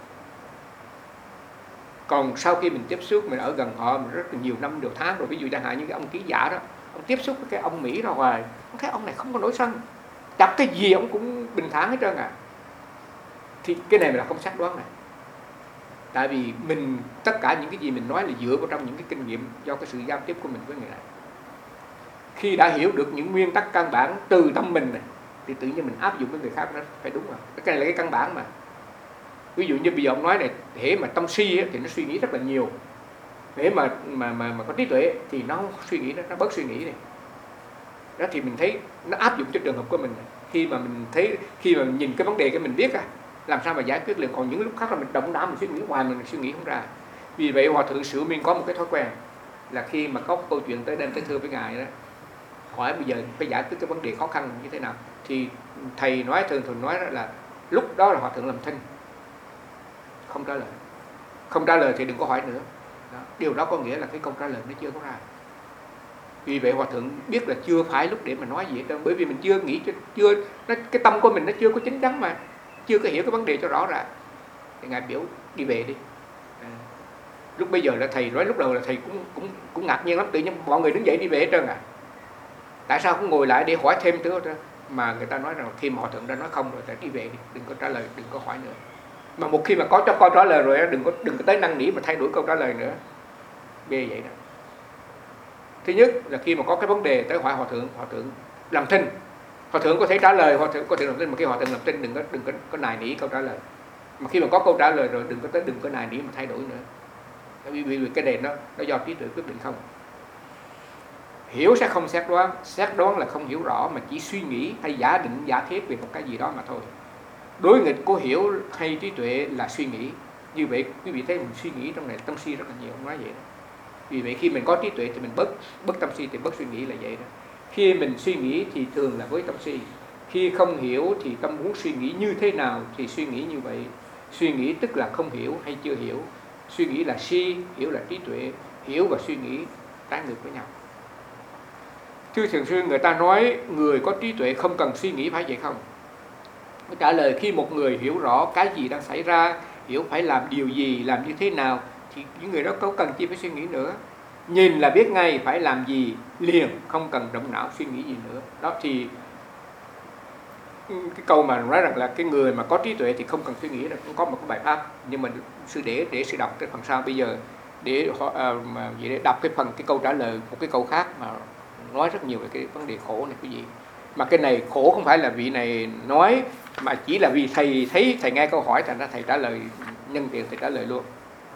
Speaker 1: Còn sau khi mình tiếp xúc, mình ở gần họ mình rất là nhiều năm, nhiều tháng rồi, ví dụ chẳng hạn như cái ông ký giả đó, ông tiếp xúc với cái ông Mỹ ra hoài, ông thấy ông này không có nổi sân, chặt cái gì ông cũng bình thản hết trơn à. Thì cái này là không xét đoán này. Tại vì mình tất cả những cái gì mình nói là dựa vào trong những cái kinh nghiệm do cái sự giao tiếp của mình với người này. Khi đã hiểu được những nguyên tắc căn bản từ tâm mình này thì tự nhiên mình áp dụng với người khác nó phải đúng rồi. Cái này là cái căn bản mà. Ví dụ như bây giờ ông nói này, hễ mà tâm si ấy, thì nó suy nghĩ rất là nhiều. Hễ mà mà mà mà có trí tuệ thì nó không suy nghĩ, nó nó bớt suy nghĩ này. Đó thì mình thấy nó áp dụng cho trường hợp của mình này. Khi mà mình thấy khi mà mình nhìn cái vấn đề cái mình biết à, làm sao mà giải quyết liền. Còn những lúc khác là mình động não, mình suy nghĩ hoài mình suy nghĩ không ra. Vì vậy Hòa thượng Sử Miên có một cái thói quen là khi mà có câu chuyện tới đem tới thưa với ngài đó, hỏi bây giờ phải giải quyết cái vấn đề khó khăn như thế nào, thì thầy nói thường thường nói là lúc đó là Hòa thượng làm thinh, không trả lời. Không trả lời thì đừng có hỏi nữa. Đó. Điều đó có nghĩa là cái câu trả lời nó chưa có ra. Vì vậy Hòa thượng biết là chưa phải lúc để mà nói gì hết đâu, bởi vì mình chưa nghĩ, chưa nó, cái tâm của mình nó chưa có chín chắn mà, chưa có hiểu cái vấn đề cho rõ ràng. Thì ngài biểu đi về đi. À, lúc bây giờ là thầy nói, lúc đầu là thầy cũng cũng cũng ngạc nhiên lắm, tự nhiên mọi người đứng dậy đi về hết trơn à. Tại sao không ngồi lại để hỏi thêm nữa? Mà người ta nói rằng khi mà Hòa thượng đã nói không rồi thì đi về đi, đừng có trả lời, đừng có hỏi nữa. Mà một khi mà có cho câu trả lời rồi đừng có đừng có tới năn nỉ mà thay đổi câu trả lời nữa. Ghê vậy đó. Thứ nhất là khi mà có cái vấn đề tới hỏi Hòa thượng, Hòa thượng làm thinh. Hòa thượng có thể trả lời, Hòa thượng có thể làm thinh, mà khi Hòa thượng làm thinh đừng có đừng có, có nài nỉ câu trả lời. Mà khi mà có câu trả lời rồi đừng có tới đừng có nài nỉ mà thay đổi nữa. Vì, vì cái này nó nó do trí tuệ quyết định không. Hiểu sẽ không xét đoán, xét đoán là không hiểu rõ mà chỉ suy nghĩ hay giả định giả thiết về một cái gì đó mà thôi. Đối nghịch của hiểu hay trí tuệ là suy nghĩ. Như vậy quý vị thấy mình suy nghĩ trong này tâm si rất là nhiều, không nói vậy đó. Vì vậy khi mình có trí tuệ thì mình bớt bớt tâm si thì bớt suy nghĩ là vậy đó. Khi mình suy nghĩ thì thường là với tâm si. Khi không hiểu thì tâm muốn suy nghĩ như thế nào thì suy nghĩ như vậy. Suy nghĩ tức là không hiểu hay chưa hiểu. Suy nghĩ là si, hiểu là trí tuệ. Hiểu và suy nghĩ trái ngược với nhau. Thưa thiền sư, người ta nói người có trí tuệ không cần suy nghĩ, phải vậy không? Trả lời khi một người hiểu rõ cái gì đang xảy ra, hiểu phải làm điều gì, làm như thế nào, thì những người đó có cần chi phải suy nghĩ nữa. Nhìn là biết ngay phải làm gì liền, không cần động não suy nghĩ gì nữa. Đó thì cái câu mà nói rằng là cái người mà có trí tuệ thì không cần suy nghĩ là cũng có một cái bài pháp, nhưng mà sư để để sư đọc cái phần sau bây giờ để uh, mà để đọc cái phần cái câu trả lời một cái câu khác mà nói rất nhiều về cái vấn đề khổ này quý vị. Mà cái này khổ không phải là vị này nói, mà chỉ là vì thầy thấy thầy nghe câu hỏi thành ra thầy trả lời, nhân tiện thầy trả lời luôn.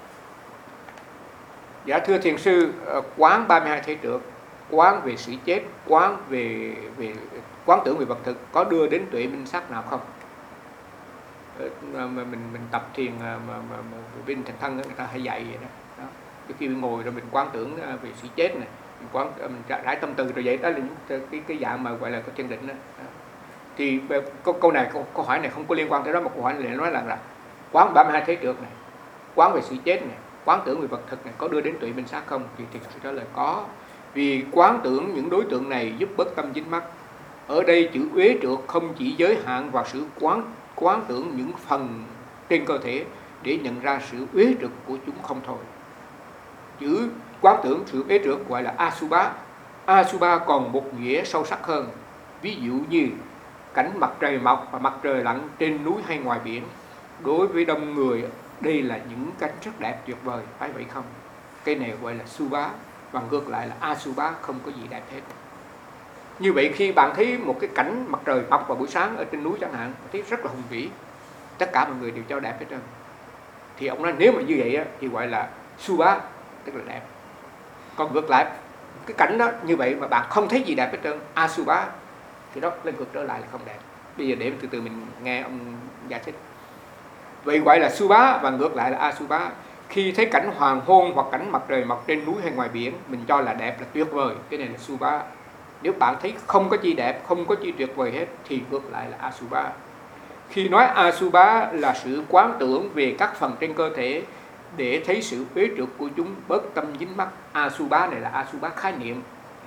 Speaker 1: Dạ thưa thiền sư, quán ba mươi hai thể trược, quán về sự chết, quán về về quán tưởng về vật thực có đưa đến tuệ minh sát nào không? Mà mình mình tập thiền mà, mà, mà bên thành thân người ta hay dạy vậy đó. Đó. Khi mình ngồi rồi mình quán tưởng về sự chết này, mình quán mình rải tâm từ rồi vậy, đó là những cái cái dạng mà gọi là cái chân định đó. Đó. Thì câu, câu này câu, câu hỏi này không có liên quan tới đó, mà câu hỏi này nói là, là quán ba mươi hai thế trược này, quán về sự chết này, quán tưởng về vật thực này có đưa đến tuệ minh sát không? Thì thiền sư trả lời có. Vì quán tưởng những đối tượng này giúp bất tâm dính mắc. Ở đây chữ uế trược không chỉ giới hạn vào sự quán quán tưởng những phần trên cơ thể, để nhận ra sự uế trượt của chúng không thôi. Chữ quán tưởng sự uế trượt gọi là Asubha. Asubha còn một nghĩa sâu sắc hơn. Ví dụ như cảnh mặt trời mọc và mặt trời lặn trên núi hay ngoài biển. Đối với đông người, đây là những cảnh rất đẹp tuyệt vời, phải vậy không? Cái này gọi là Subha, và ngược lại là Asubha, không có gì đẹp hết. Như vậy khi bạn thấy một cái cảnh mặt trời mọc vào buổi sáng ở trên núi chẳng hạn, thấy rất là hùng vĩ, tất cả mọi người đều cho đẹp hết trơn, thì ông nói nếu mà như vậy thì gọi là Subha, tức là đẹp. Còn ngược lại, cái cảnh đó như vậy mà bạn không thấy gì đẹp hết trơn, Asubha, thì đó lên ngược trở lại là không đẹp. Bây giờ để từ từ mình nghe ông giải thích. Vậy gọi là Subha và ngược lại là Asubha. Khi thấy cảnh hoàng hôn hoặc cảnh mặt trời mọc trên núi hay ngoài biển, mình cho là đẹp, là tuyệt vời, cái này là Subha. Nếu bạn thấy không có chi đẹp, không có chi tuyệt vời hết, thì ngược lại là Asubha. Khi nói Asubha là sự quán tưởng về các phần trên cơ thể để thấy sự uế trượt của chúng, bớt tâm dính mắc. Asubha này là Asubha khái niệm,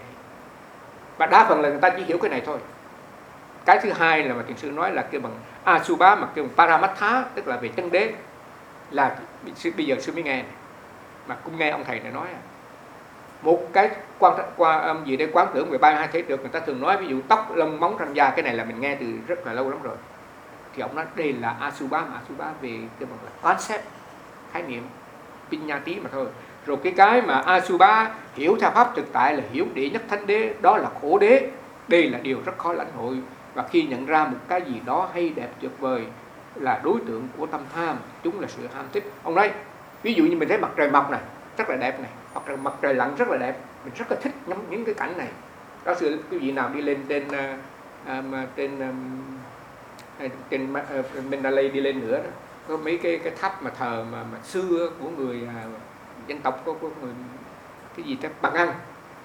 Speaker 1: và đa phần là người ta chỉ hiểu cái này thôi. Cái thứ hai là mà thiền sư nói là kêu bằng Asubha mà kêu bằng Paramatha, tức là về chân đế, là bây giờ sư mới nghe này, mà cũng nghe ông thầy này nói. Một cái quan qua gì để quán tưởng về ba mươi hai thế trượt, người ta thường nói ví dụ tóc, lông, móng, răng da, cái này là mình nghe từ rất là lâu lắm rồi. Thì ông nói đây là Asubha, mà Asubha về cái bằng là concept, khái niệm, Pinyati mà thôi. Rồi cái cái mà Asubha hiểu theo pháp thực tại là hiểu đệ nhất thánh đế, đó là khổ đế. Đây là điều rất khó lãnh hội, và khi nhận ra một cái gì đó hay đẹp tuyệt vời là đối tượng của tâm tham, chúng là sự ham thích. Ông nói ví dụ như mình thấy mặt trời mọc này rất là đẹp này, hoặc là mặt trời lặn rất là đẹp, mình rất là thích ngắm những cái cảnh này. Đó xưa quý vị nào đi lên trên uh, trên uh, trên uh, Mandalay đi lên nữa đó, có mấy cái cái tháp mà thờ mà, mà xưa của người uh, dân tộc của, của người cái gì đó Bà Ngăn,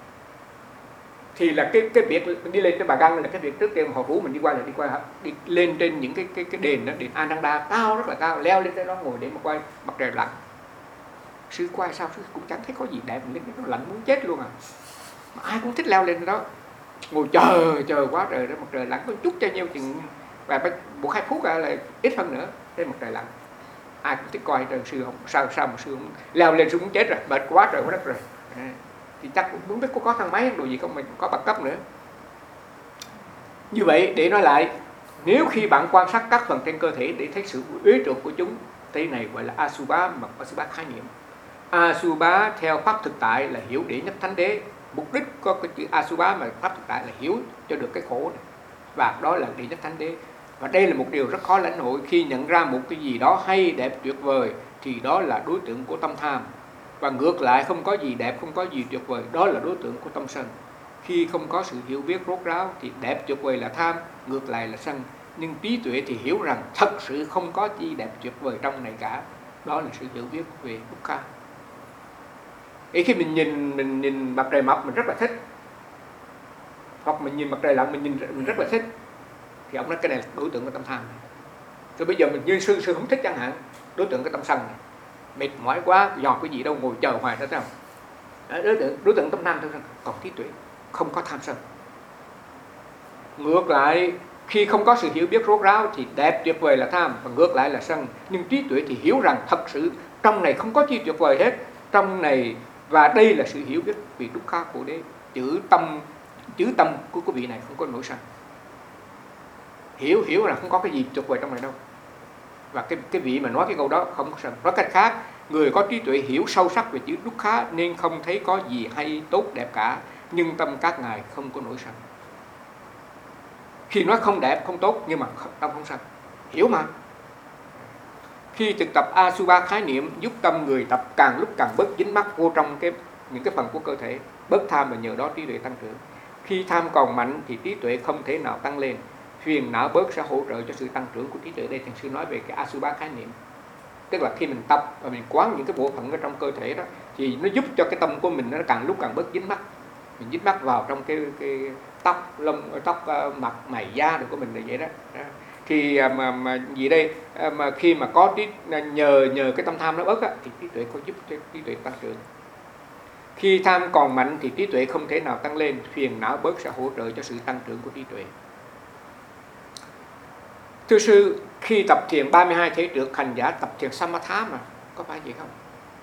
Speaker 1: thì là cái cái việc đi lên trên Bà Ngăn là cái việc trước tiên họ rủ mình đi qua là đi qua đi lên trên những cái cái cái đền đó, đền Ananda cao rất là cao, leo lên trên đó ngồi để mà quay mặt trời lặn. Sư quay sao sư cũng chẳng thấy có gì đẹp, lên nó lạnh muốn chết luôn à, mà ai cũng thích leo lên đó, ngồi chờ chờ quá trời đó, mặt trời lặn có chút cho nhiêu chừng và một hai phút là ít hơn nữa trên mặt trời lặn. Ai cũng thích coi trời, sư không sao sao mà sư không leo lên, sư cũng chết rồi, mệt quá trời quá đất rồi. À, thì chắc cũng không biết có có thang máy đồ gì không, mình có bậc cấp nữa. Như vậy để nói lại, nếu khi bạn quan sát các phần trên cơ thể để thấy sự uế trượt của chúng, thế này gọi là Asubha, mà Asubha khái niệm. Asubha theo pháp thực tại là hiểu đệ nhất thánh đế. Mục đích có cái chữ Asubha mà pháp thực tại là hiểu cho được cái khổ này, và đó là đệ nhất thánh đế. Và đây là một điều rất khó lãnh hội. Khi nhận ra một cái gì đó hay đẹp tuyệt vời thì đó là đối tượng của tâm tham, và ngược lại không có gì đẹp, không có gì tuyệt vời, đó là đối tượng của tâm sân. Khi không có sự hiểu biết rốt ráo thì đẹp tuyệt vời là tham, ngược lại là sân. Nhưng trí tuệ thì hiểu rằng thật sự không có gì đẹp tuyệt vời trong này cả, đó là sự hiểu biết về dukkha. Ý khi mình nhìn mình nhìn mặt trời mọc mình rất là thích, hoặc mình nhìn mặt trời lặn mình nhìn mình rất là thích, thì ông nói cái này là đối tượng của tâm tham. Rồi bây giờ mình như sư sư không thích chẳng hạn, đối tượng của tâm sân này. Mệt mỏi quá, dò cái gì đâu, ngồi chờ hoài đó sao? Đối tượng đối tượng tâm tham thôi. Còn trí tuệ không có tham sân. Ngược lại, khi không có sự hiểu biết rốt ráo thì đẹp tuyệt vời là tham, và ngược lại là sân. Nhưng trí tuệ thì hiểu rằng thật sự trong này không có chi tuyệt vời hết, trong này, và đây là sự hiểu biết về dukkha khổ đế. Chữ tâm chữ tâm của quý vị này không có nổi sân. Hiểu hiểu là không có cái gì tuyệt vời trong này đâu. Và cái cái vị mà nói cái câu đó không có sân. Nói cách khác, người có trí tuệ hiểu sâu sắc về chữ dukkha nên không thấy có gì hay tốt đẹp cả, nhưng tâm các ngài không có nổi sân. Khi nói không đẹp, không tốt, nhưng mà tâm không sân, hiểu mà. Khi thực tập Asubha khái niệm giúp tâm người tập càng lúc càng bớt dính mắc vô trong cái những cái phần của cơ thể, bớt tham, và nhờ đó trí tuệ tăng trưởng. Khi tham còn mạnh thì trí tuệ không thể nào tăng lên. Phiền não bớt sẽ hỗ trợ cho sự tăng trưởng của trí tuệ. Đây thiền sư nói về cái Asubha khái niệm. Tức là khi mình tập và mình quán những cái bộ phận ở trong cơ thể đó, thì nó giúp cho cái tâm của mình nó càng lúc càng bớt dính mắc. Mình dính mắc vào trong cái, cái tóc, lông, tóc, mặt, mày, da của mình là vậy đó. Thì mà, mà gì đây, mà khi mà có trí, nhờ nhờ cái tâm tham nó bớt á, thì trí tuệ có giúp cho trí tuệ tăng trưởng. Khi tham còn mạnh thì trí tuệ không thể nào tăng lên. Phiền não bớt sẽ hỗ trợ cho sự tăng trưởng của trí tuệ. Thưa sư, khi tập thiền ba mươi hai thế trượt, hành giả tập thiền Samatha mà, có phải vậy không?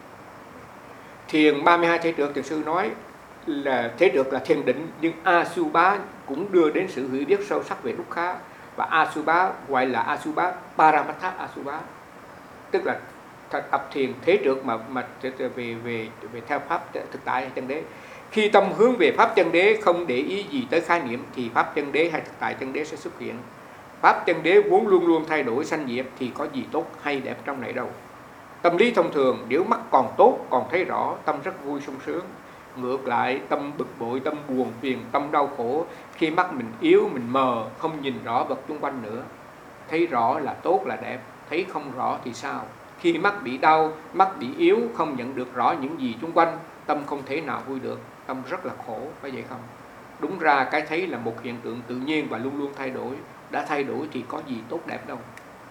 Speaker 1: Thiền ba mươi hai thế trượt, thiền sư nói là thế trượt là thiền định, nhưng Asubha cũng đưa đến sự hiểu biết sâu sắc về Dukkha, và Asubha gọi là Asubha Paramattha Asubha, tức là tập thiền thế trượt mà mà về về về theo pháp thực tại hay chân đế. Khi tâm hướng về pháp chân đế, không để ý gì tới khái niệm, thì pháp chân đế hay thực tại chân đế sẽ xuất hiện. Pháp chân đế vốn luôn luôn thay đổi sanh diệt, thì có gì tốt hay đẹp trong này đâu. Tâm lý thông thường, nếu mắt còn tốt, còn thấy rõ, tâm rất vui sung sướng. Ngược lại, tâm bực bội, tâm buồn phiền, tâm đau khổ, khi mắt mình yếu, mình mờ, không nhìn rõ vật xung quanh nữa. Thấy rõ là tốt, là đẹp, thấy không rõ thì sao? Khi mắt bị đau, mắt bị yếu, không nhận được rõ những gì xung quanh, tâm không thể nào vui được, tâm rất là khổ, phải vậy không? Đúng ra cái thấy là một hiện tượng tự nhiên và luôn luôn thay đổi. Đã thay đổi thì có gì tốt đẹp đâu.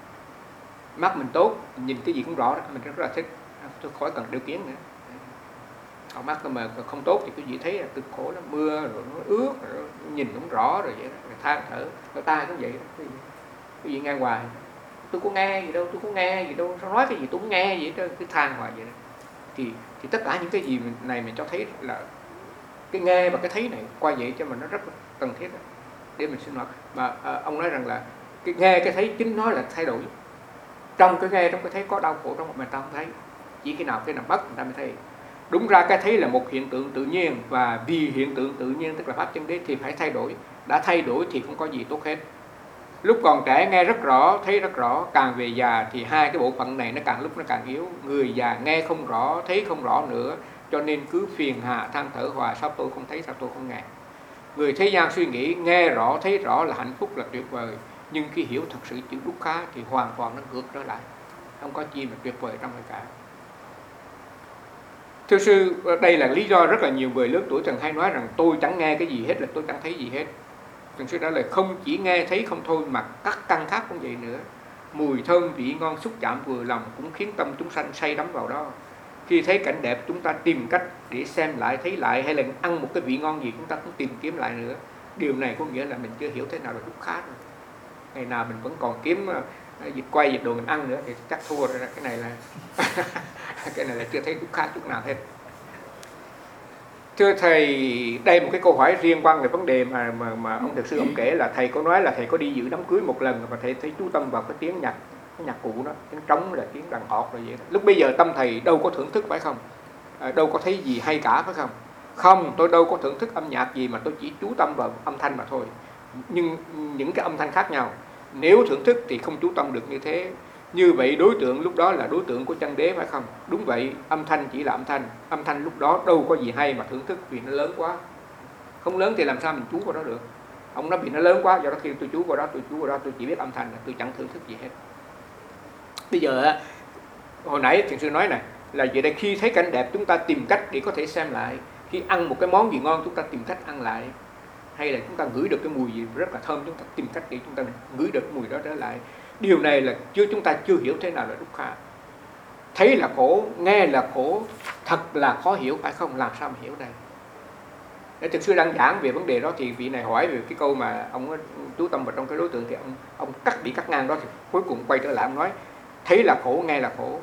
Speaker 1: Mắt mình tốt, nhìn cái gì cũng rõ đó, mình rất là thích, tôi khỏi cần điều kiến nữa. Còn mắt mà không tốt thì cái gì thấy là cực khổ lắm, mưa rồi nó ướt, rồi nhìn không rõ rồi vậy đó, rồi than thở, rồi tai cũng vậy đó, cái gì, cái gì nghe hoài. Tôi có nghe gì đâu, tôi có nghe gì đâu, nói cái gì tôi cũng nghe vậy đó, cứ than hoài vậy đó. Thì thì tất cả những cái gì này mình cho thấy là cái nghe và cái thấy này qua vậy cho mình nó rất là cần thiết đó, để mình sinh hoạt. Mà à, ông nói rằng là cái nghe cái thấy chính nó là thay đổi. Trong cái nghe, trong cái thấy có đau khổ trong một mình ta không thấy, chỉ khi nào cái nào mất người ta mới thấy. Đúng ra cái thấy là một hiện tượng tự nhiên, và vì hiện tượng tự nhiên tức là pháp chân đế thì phải thay đổi. Đã thay đổi thì không có gì tốt hết. Lúc còn trẻ nghe rất rõ, thấy rất rõ, càng về già thì hai cái bộ phận này nó càng lúc nó càng yếu. Người già nghe không rõ, thấy không rõ nữa, cho nên cứ phiền hà than thở hoài, sao tôi không thấy, sao tôi không nghe. Người thế gian suy nghĩ nghe rõ, thấy rõ là hạnh phúc, là tuyệt vời, nhưng khi hiểu thật sự chữ Dukkha thì hoàn toàn nó ngược trở lại, không có chi mà tuyệt vời trong cái cả. Thưa sư, đây là lý do rất là nhiều người lớn tuổi thường hay nói rằng tôi chẳng nghe cái gì hết, là tôi chẳng thấy gì hết. Thưa sư trả lời không chỉ nghe thấy không thôi, mà các căn khác cũng vậy nữa. Mùi thơm, vị ngon, xúc chạm vừa lòng cũng khiến tâm chúng sanh say đắm vào đó. Khi thấy cảnh đẹp chúng ta tìm cách để xem lại, thấy lại, hay là ăn một cái vị ngon gì chúng ta cũng tìm kiếm lại nữa. Điều này có nghĩa là mình chưa hiểu thế nào là Dukkha rồi. Ngày nào mình vẫn còn kiếm uh, dịch quay, dịch đồ mình ăn nữa thì chắc thua rồi. Cái này là cái này là chưa thấy Dukkha chút nào hết. Thưa thầy, đây một cái câu hỏi liên quan về vấn đề mà mà, mà ông thực sư ông kể là thầy có nói là thầy có đi dự đám cưới một lần và thầy thấy chú tâm vào cái tiếng nhạc, cái nhạc cụ đó, tiếng trống là tiếng đàn ọt rồi vậy đó. Lúc bây giờ tâm thầy đâu có thưởng thức phải không? À, đâu có thấy gì hay cả phải không? Không, tôi đâu có thưởng thức âm nhạc gì mà tôi chỉ chú tâm vào âm thanh mà thôi. Nhưng những cái âm thanh khác nhau, nếu thưởng thức thì không chú tâm được như thế. Như vậy đối tượng lúc đó là đối tượng của chân đế phải không? Đúng vậy, âm thanh chỉ là âm thanh. Âm thanh lúc đó đâu có gì hay mà thưởng thức vì nó lớn quá. Không lớn thì làm sao mình chú vào đó được? Ông nói vì nó lớn quá, do đó khi tôi chú vào đó, tôi chú vào đó, tôi chỉ biết âm thanh là tôi chẳng thưởng thức gì hết. Bây giờ, hồi nãy thiền sư nói này, là vậy đây, khi thấy cảnh đẹp chúng ta tìm cách để có thể xem lại. Khi ăn một cái món gì ngon chúng ta tìm cách ăn lại. Hay là chúng ta ngửi được cái mùi gì rất là thơm, chúng ta tìm cách để chúng ta ngửi được cái mùi đó trở lại. Điều này là chưa chúng ta chưa hiểu thế nào là Dukkha. Thấy là khổ, nghe là khổ, thật là khó hiểu phải không? Làm sao mà hiểu đây? Để thực sư đang giảng về vấn đề đó thì vị này hỏi về cái câu mà ông chú tâm vào trong cái đối tượng thì ông ông cắt bị cắt ngang đó thì cuối cùng quay trở lại ông nói thấy là khổ, nghe là khổ.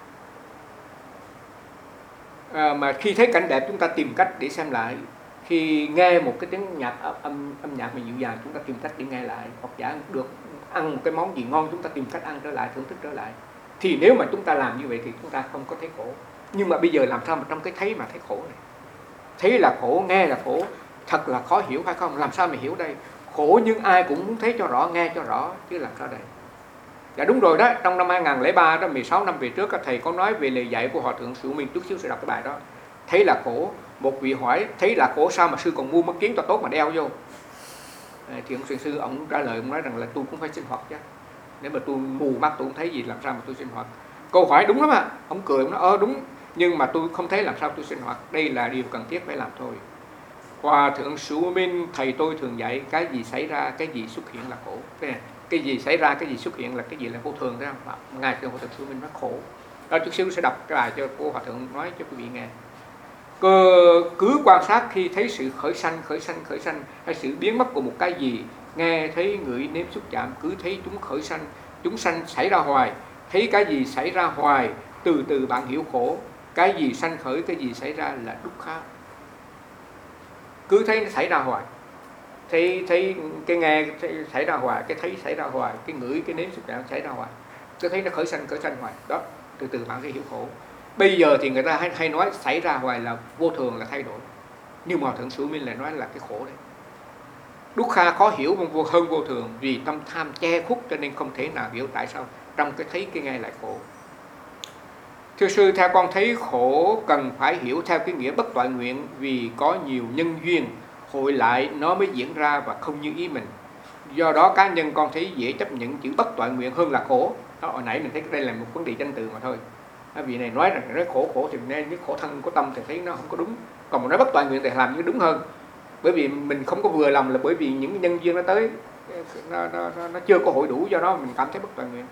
Speaker 1: À, mà khi thấy cảnh đẹp chúng ta tìm cách để xem lại. Khi nghe một cái tiếng nhạc âm âm nhạc mà dịu dàng chúng ta tìm cách để nghe lại, hoặc giả được ăn một cái món gì ngon chúng ta tìm cách ăn trở lại, thưởng thức trở lại. Thì nếu mà chúng ta làm như vậy thì chúng ta không có thấy khổ. Nhưng mà bây giờ làm sao mà trong cái thấy mà thấy khổ này? Thấy là khổ, nghe là khổ, thật là khó hiểu phải không? Làm sao mà hiểu đây? Khổ nhưng ai cũng muốn thấy cho rõ, nghe cho rõ, chứ làm sao đây? Dạ đúng rồi đó, trong năm hai không không ba đó, mười sáu năm về trước thầy có nói về lời dạy của Hòa thượng Sự Minh, chút xíu sẽ đọc cái bài đó. Thấy là khổ, một vị hỏi thấy là khổ sao mà sư còn mua mắt kiến to tốt mà đeo vô? À, thì ông sư ông trả lời, ông nói rằng là tôi cũng phải sinh hoạt chứ. Nếu mà tôi mù mắt tôi không thấy gì làm sao mà tôi sinh hoạt? Câu hỏi đúng lắm ạ. Ông cười, ông nói ơ đúng, nhưng mà tôi không thấy làm sao tôi sinh hoạt. Đây là điều cần thiết phải làm thôi. Hòa thượng Sự Minh thầy tôi thường dạy cái gì xảy ra, cái gì xuất hiện là khổ. Cái, cái gì xảy ra, cái gì xuất hiện là cái gì là vô thường đó. Ngài thượng Hòa thượng Sự Minh nói khổ. Đó chút xíu sẽ đọc cái bài cho cô Hòa thượng nói cho quý vị nghe. Cứ, cứ quan sát khi thấy sự khởi sanh, khởi sanh, khởi sanh hay sự biến mất của một cái gì, nghe thấy ngửi nếm xúc chạm, cứ thấy chúng khởi sanh, chúng sanh xảy ra hoài. Thấy cái gì xảy ra hoài, từ từ bạn hiểu khổ. Cái gì sanh khởi, cái gì xảy ra là dukkha. Cứ thấy nó xảy ra hoài, thấy thấy cái nghe thấy xảy ra hoài, cái thấy xảy ra hoài, cái ngửi cái nếm xúc chạm xảy ra hoài, cứ thấy nó khởi sanh khởi sanh hoài. Đó, từ từ bạn sẽ hiểu khổ. Bây giờ thì người ta hay, hay nói xảy ra hoài là vô thường, là thay đổi. Nhưng mà Thượng Sư Minh lại nói là cái khổ đấy. Dukkha khó hiểu hơn vô thường, vì tâm tham che khuất cho nên không thể nào hiểu tại sao trong cái thấy cái nghe lại khổ. Thưa sư, theo con thấy khổ cần phải hiểu theo cái nghĩa bất toại nguyện, vì có nhiều nhân duyên hội lại nó mới diễn ra và không như ý mình. Do đó cá nhân con thấy dễ chấp nhận chữ bất toại nguyện hơn là khổ. Đó, hồi nãy mình thấy đây là một vấn đề tranh từ mà thôi. Vị này nói rằng nói khổ khổ thì nên cái khổ thân của tâm thì thấy nó không có đúng. Còn mà nói bất toại nguyện thì làm như đúng hơn. Bởi vì mình không có vừa lòng là bởi vì những nhân duyên nó tới nó, nó, nó, nó chưa có hội đủ, do đó mình cảm thấy bất toại nguyện.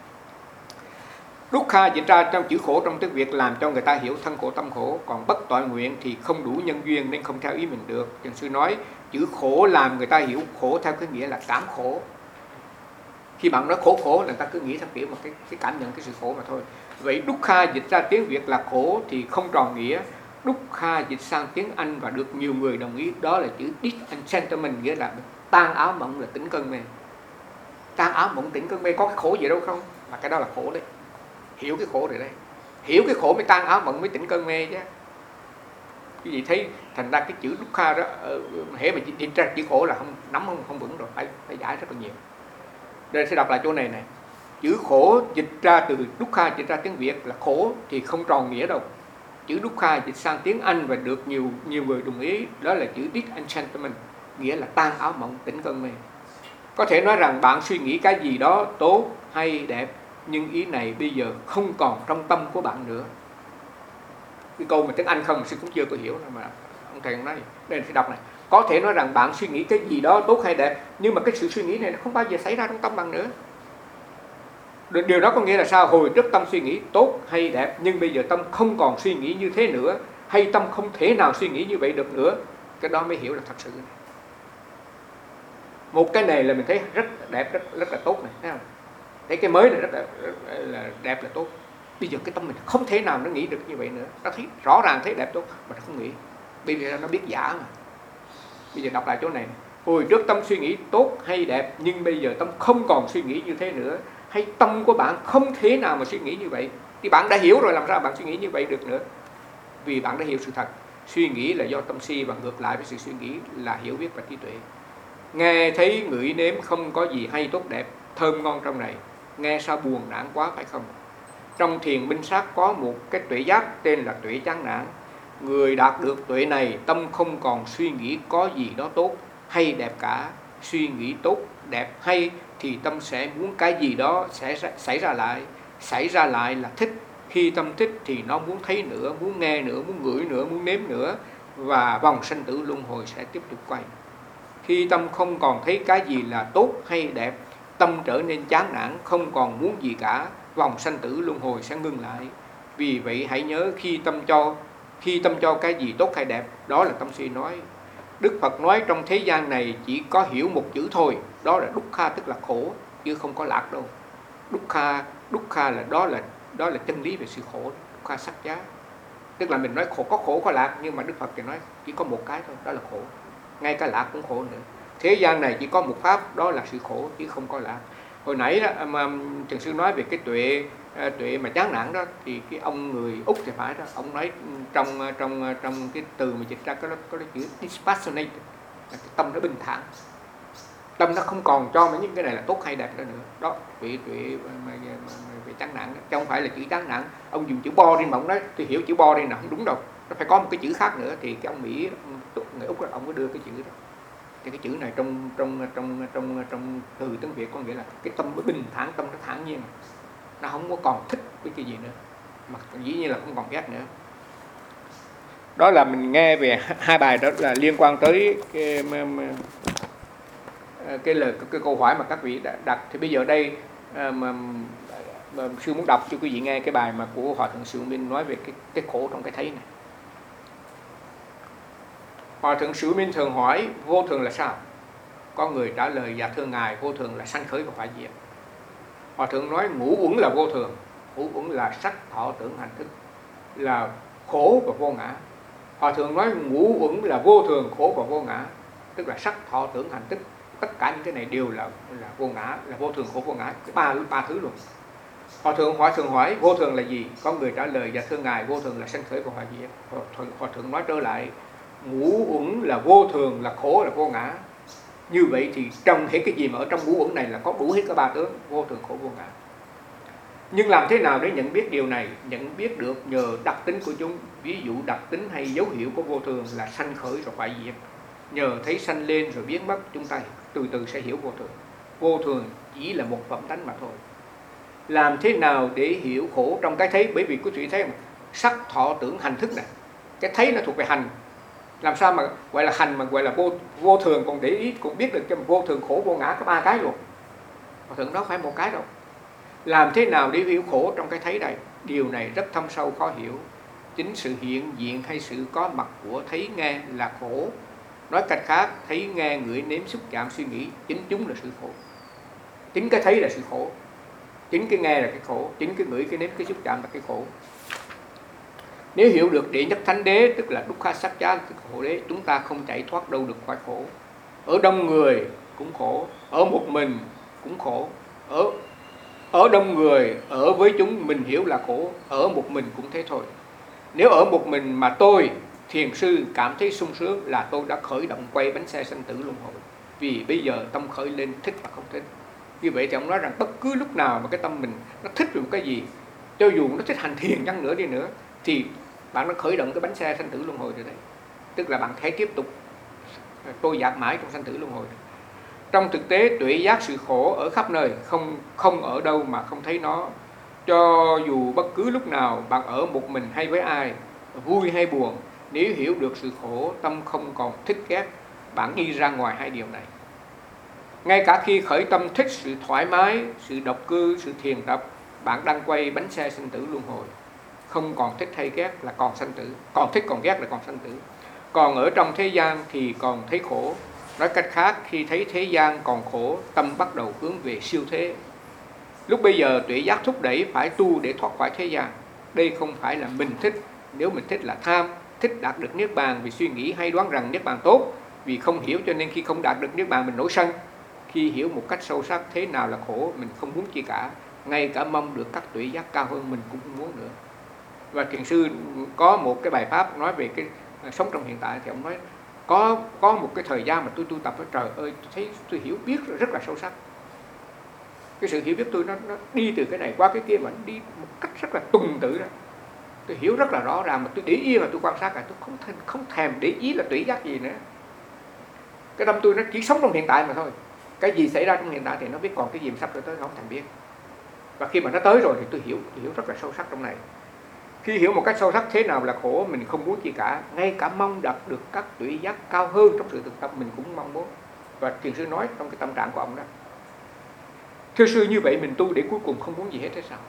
Speaker 1: Dukkha diễn ra trong chữ khổ trong tiếng Việt làm cho người ta hiểu thân khổ tâm khổ. Còn bất toại nguyện thì không đủ nhân duyên nên không theo ý mình được. Thiền sư nói chữ khổ làm người ta hiểu khổ theo cái nghĩa là cảm khổ. Khi bạn nói khổ khổ là người ta cứ nghĩ theo kiểu một cái, cái cảm nhận cái sự khổ mà thôi. Vậy Dukkha dịch ra tiếng Việt là khổ thì không tròn nghĩa. Dukkha dịch sang tiếng Anh và được nhiều người đồng ý, đó là chữ disenchantment, nghĩa là tan áo mộng là tỉnh cơn mê. Tan áo mộng tỉnh cơn mê, có cái khổ gì đâu không? Mà cái đó là khổ đấy. Hiểu cái khổ rồi đây. Hiểu cái khổ mới tan áo mộng, mới tỉnh cơn mê chứ. Cái gì thấy thành ra cái chữ Dukkha đó, hễ mà dịch ra chữ khổ là không nắm không, không vững rồi, phải, phải giải rất là nhiều. Đây sẽ đọc lại chỗ này này. Chữ khổ dịch ra từ Dukkha dịch ra tiếng Việt là khổ thì không tròn nghĩa đâu. Chữ Dukkha dịch sang tiếng Anh và được nhiều nhiều người đồng ý, đó là chữ disenchantment, nghĩa là tan áo mộng, tỉnh cơn mê. Có thể nói rằng bạn suy nghĩ cái gì đó tốt hay đẹp, nhưng ý này bây giờ không còn trong tâm của bạn nữa. Cái câu mà tiếng Anh không sư cũng chưa có hiểu, mà ông thầy nói đây phải đọc này. Có thể nói rằng bạn suy nghĩ cái gì đó tốt hay đẹp, nhưng mà cái sự suy nghĩ này nó không bao giờ xảy ra trong tâm bạn nữa. Điều đó có nghĩa là sao? Hồi trước tâm suy nghĩ tốt hay đẹp, nhưng bây giờ tâm không còn suy nghĩ như thế nữa, hay tâm không thể nào suy nghĩ như vậy được nữa. Cái đó mới hiểu là thật sự này. Một cái này là mình thấy rất đẹp, rất rất là tốt này, thấy không? Thấy cái mới này rất là, rất là đẹp là tốt. Bây giờ cái tâm mình không thể nào nó nghĩ được như vậy nữa. Nó thấy rõ ràng thấy đẹp tốt mà nó không nghĩ. Bây giờ nó biết giả mà. Bây giờ đọc lại chỗ này. Hồi trước tâm suy nghĩ tốt hay đẹp, nhưng bây giờ tâm không còn suy nghĩ như thế nữa, hay tâm của bạn không thể nào mà suy nghĩ như vậy. Thì bạn đã hiểu rồi, làm sao bạn suy nghĩ như vậy được nữa? Vì bạn đã hiểu sự thật. Suy nghĩ là do tâm si, và ngược lại với sự suy nghĩ là hiểu biết và trí tuệ. Nghe thấy ngửi nếm không có gì hay tốt đẹp, thơm ngon trong này, nghe sao buồn nản quá phải không? Trong thiền minh sát có một cái tuệ giác tên là tuệ chán nản. Người đạt được tuệ này, tâm không còn suy nghĩ có gì đó tốt hay đẹp cả. Suy nghĩ tốt, đẹp, hay thì tâm sẽ muốn cái gì đó sẽ xảy ra lại. Xảy ra lại là thích. Khi tâm thích thì nó muốn thấy nữa, muốn nghe nữa, muốn ngửi nữa, muốn nếm nữa. Và vòng sanh tử luân hồi sẽ tiếp tục quay. Khi tâm không còn thấy cái gì là tốt hay đẹp, tâm trở nên chán nản, không còn muốn gì cả, vòng sanh tử luân hồi sẽ ngưng lại. Vì vậy hãy nhớ khi tâm cho khi tâm cho cái gì tốt hay đẹp, đó là tâm si nói. Đức Phật nói trong thế gian này chỉ có hiểu một chữ thôi, đó là Dukkha, tức là khổ, chứ không có lạc đâu. Dukkha, Dukkha là đó là đó là chân lý về sự khổ, Dukkha sắc giá. Tức là mình nói khổ có khổ có lạc, nhưng mà Đức Phật thì nói chỉ có một cái thôi, đó là khổ. Ngay cả lạc cũng khổ nữa. Thế gian này chỉ có một pháp, đó là sự khổ chứ không có lạc. Hồi nãy đó, mà Trần Sư nói về cái tuệ tuệ mà chán nản đó, thì cái ông người Úc thì phải đó, ông nói trong trong trong cái từ mà dịch ra có có cái chữ dispassionate, là cái tâm nó bình thản, tâm nó không còn cho mấy những cái này là tốt hay đẹp nữa nữa. Đó, tuệ tuệ mà, mà, mà, về chán nản đó. Chứ không phải là chữ chán nản. Ông dùng chữ boring mà ông nói tôi hiểu chữ boring là không đúng đâu, nó phải có một cái chữ khác nữa. Thì cái ông Mỹ, người Úc đó, ông có đưa cái chữ đó. Thì cái chữ này trong trong trong trong trong từ tiếng Việt có nghĩa là cái tâm nó bình thản, tâm nó thản nhiên, nó không có còn thích với cái gì nữa, mà dĩ nhiên là không còn ghét nữa. Đó là mình nghe về hai bài đó là liên quan tới cái, cái lời cái câu hỏi mà các vị đã đặt. Thì bây giờ đây mà, mà sư muốn đọc cho quý vị nghe cái bài mà của Hòa Thượng Sư Minh nói về cái cái khổ trong cái thấy này. Hòa thượng Sự Minh thường hỏi vô thường là sao? Có người trả lời dạ thưa ngài, vô thường là sanh khởi và phải diệt. Hòa thượng nói ngũ uẩn là vô thường. Ngũ uẩn là sắc thọ tưởng hành thức, là khổ và vô ngã. Hòa thượng nói ngũ uẩn là vô thường, khổ và vô ngã, tức là sắc thọ tưởng hành thức, tất cả những cái này đều là là vô ngã, là vô thường, khổ, vô ngã, cái ba ba thứ luôn. Hòa thượng hòa thượng hỏi vô thường là gì? Có người trả lời dạ thưa ngài, vô thường là sanh khởi và hoại diệt. Hòa thượng, hòa thượng nói trở lại ngũ uẩn là vô thường, là khổ, là vô ngã. Như vậy thì trong hết cái gì mà ở trong ngũ uẩn này là có đủ hết cả ba tướng vô thường, khổ, vô ngã. Nhưng làm thế nào để nhận biết điều này? Nhận biết được nhờ đặc tính của chúng. Ví dụ đặc tính hay dấu hiệu của vô thường là sanh khởi rồi hoại diệt. Nhờ thấy sanh lên rồi biến mất, chúng ta từ từ sẽ hiểu vô thường. Vô thường chỉ là một phẩm tánh mà thôi. Làm thế nào để hiểu khổ trong cái thấy? Bởi vì quý vị thấy mà, sắc thọ tưởng hành thức này, cái thấy nó thuộc về hành. Làm sao mà gọi là hành mà gọi là vô, vô thường, còn để ý cũng biết được cái vô thường, khổ, vô ngã có ba cái luôn. Hòa thượng đó phải một cái đâu. Làm thế nào để hiểu khổ trong cái thấy này? Điều này rất thâm sâu khó hiểu. Chính sự hiện diện hay sự có mặt của thấy nghe là khổ. Nói cách khác, thấy nghe ngửi nếm xúc chạm suy nghĩ, chính chúng là sự khổ. Chính cái thấy là sự khổ, chính cái nghe là cái khổ, chính cái ngửi, cái nếm, cái xúc chạm là cái khổ. Nếu hiểu được đệ nhất thánh đế, tức là dukkha sacca, tức khổ đế, chúng ta không chạy thoát đâu được khỏi khổ. Ở đông người cũng khổ, ở một mình cũng khổ. Ở ở đông người, ở với chúng mình hiểu là khổ, ở một mình cũng thế thôi. Nếu ở một mình mà tôi, thiền sư, cảm thấy sung sướng là tôi đã khởi động quay bánh xe sanh tử luân hồi. Vì bây giờ tâm khởi lên thích và không thích. Như vậy thì ông nói rằng bất cứ lúc nào mà cái tâm mình nó thích về một cái gì, cho dù nó thích hành thiền chăng nữa đi nữa, thì bạn đã khởi động cái bánh xe sanh tử luân hồi rồi đấy. Tức là bạn thể tiếp tục trôi dạt mãi trong sanh tử luân hồi. Trong thực tế tuệ giác sự khổ ở khắp nơi, không không ở đâu mà không thấy nó. Cho dù bất cứ lúc nào bạn ở một mình hay với ai, vui hay buồn, nếu hiểu được sự khổ, tâm không còn thích ghét, bạn đi ra ngoài hai điều này. Ngay cả khi khởi tâm thích sự thoải mái, sự độc cư, sự thiền tập, bạn đang quay bánh xe sanh tử luân hồi. Không còn thích hay ghét là còn sanh tử, còn thích còn ghét là còn sanh tử. Còn ở trong thế gian thì còn thấy khổ. Nói cách khác, khi thấy thế gian còn khổ, tâm bắt đầu hướng về siêu thế. Lúc bây giờ tuệ giác thúc đẩy phải tu để thoát khỏi thế gian. Đây không phải là mình thích. Nếu mình thích là tham, thích đạt được niết bàn vì suy nghĩ hay đoán rằng niết bàn tốt. Vì không hiểu cho nên khi không đạt được niết bàn mình nổi sân. Khi hiểu một cách sâu sắc thế nào là khổ, mình không muốn chi cả. Ngay cả mong được các tuệ giác cao hơn mình cũng không muốn nữa. Và thiền sư có một cái bài pháp nói về cái sống trong hiện tại, thì ông nói có có một cái thời gian mà tôi tu tập, trời ơi, tôi thấy tôi hiểu biết rất là sâu sắc. Cái sự hiểu biết tôi nó, nó đi từ cái này qua cái kia mà đi một cách rất là tuần tự đó. Tôi hiểu rất là rõ ràng mà tôi để ý mà tôi quan sát là tôi không thèm, không thèm để ý là tuệ giác gì nữa. Cái tâm tôi nó chỉ sống trong hiện tại mà thôi. Cái gì xảy ra trong hiện tại thì nó biết, còn cái gì mà sắp tới không thèm biết. Và khi mà nó tới rồi thì tôi hiểu, tôi hiểu rất là sâu sắc trong này. Khi hiểu một cách sâu sắc thế nào là khổ, mình không muốn gì cả. Ngay cả mong đạt được các tuệ giác cao hơn trong sự thực tập mình cũng mong muốn. Và thiền sư nói trong cái tâm trạng của ông đó, thưa sư, như vậy mình tu để cuối cùng không muốn gì hết hay sao?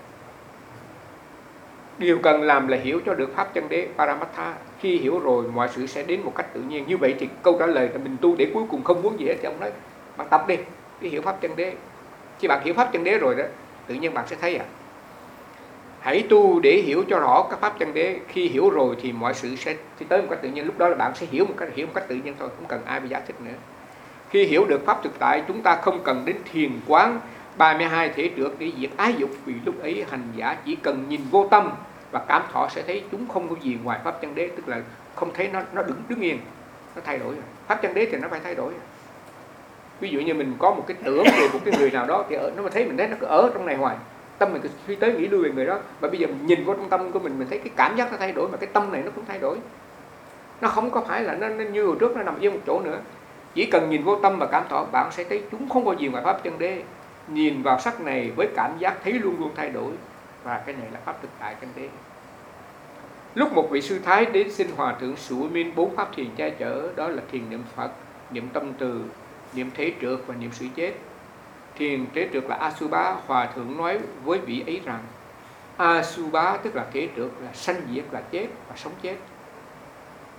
Speaker 1: Điều cần làm là hiểu cho được pháp chân đế Paramattha. Khi hiểu rồi mọi sự sẽ đến một cách tự nhiên. Như vậy thì câu trả lời là mình tu để cuối cùng không muốn gì hết. Thì ông nói bạn tập đi, đi hiểu pháp chân đế. Khi bạn hiểu pháp chân đế rồi đó, tự nhiên bạn sẽ thấy à. Hãy tu để hiểu cho rõ các pháp chân đế. Khi hiểu rồi thì mọi sự sẽ thì tới một cách tự nhiên. Lúc đó là bạn sẽ hiểu một cách hiểu một cách tự nhiên thôi, không cần ai phải giải thích nữa. Khi hiểu được pháp thực tại, chúng ta không cần đến thiền quán ba mươi hai thể trượt để diệt ái dục. Vì lúc ấy hành giả chỉ cần nhìn vô tâm và cảm thọ sẽ thấy chúng không có gì ngoài pháp chân đế. Tức là không thấy nó nó đứng đứng yên, nó thay đổi. Pháp chân đế thì nó phải thay đổi. Ví dụ như mình có một cái tưởng về một cái người nào đó thì ở, nó mà thấy mình thấy nó cứ ở trong này hoài, tâm mình cứ suy tới nghĩ lui về người đó. Và bây giờ mình nhìn vào trong tâm của mình, mình thấy cái cảm giác nó thay đổi, mà cái tâm này nó cũng thay đổi. Nó không có phải là nó, nó như hồi trước nó nằm yên một chỗ nữa. Chỉ cần nhìn vô tâm và cảm thọ, bạn sẽ thấy chúng không có gì ngoài pháp chân đế. Nhìn vào sắc này với cảm giác thấy luôn luôn thay đổi. Và cái này là pháp thực tại chân đế. Lúc một vị sư Thái đến xin Hòa thượng Sự Minh bốn pháp thiền che chở, đó là thiền niệm Phật, niệm tâm từ, niệm thế trượt và niệm sự chết. Thiền thế trượt là Asubha. Hòa thượng nói với vị ấy rằng Asubha tức là thế trượt, là sanh diệt, là chết và sống chết.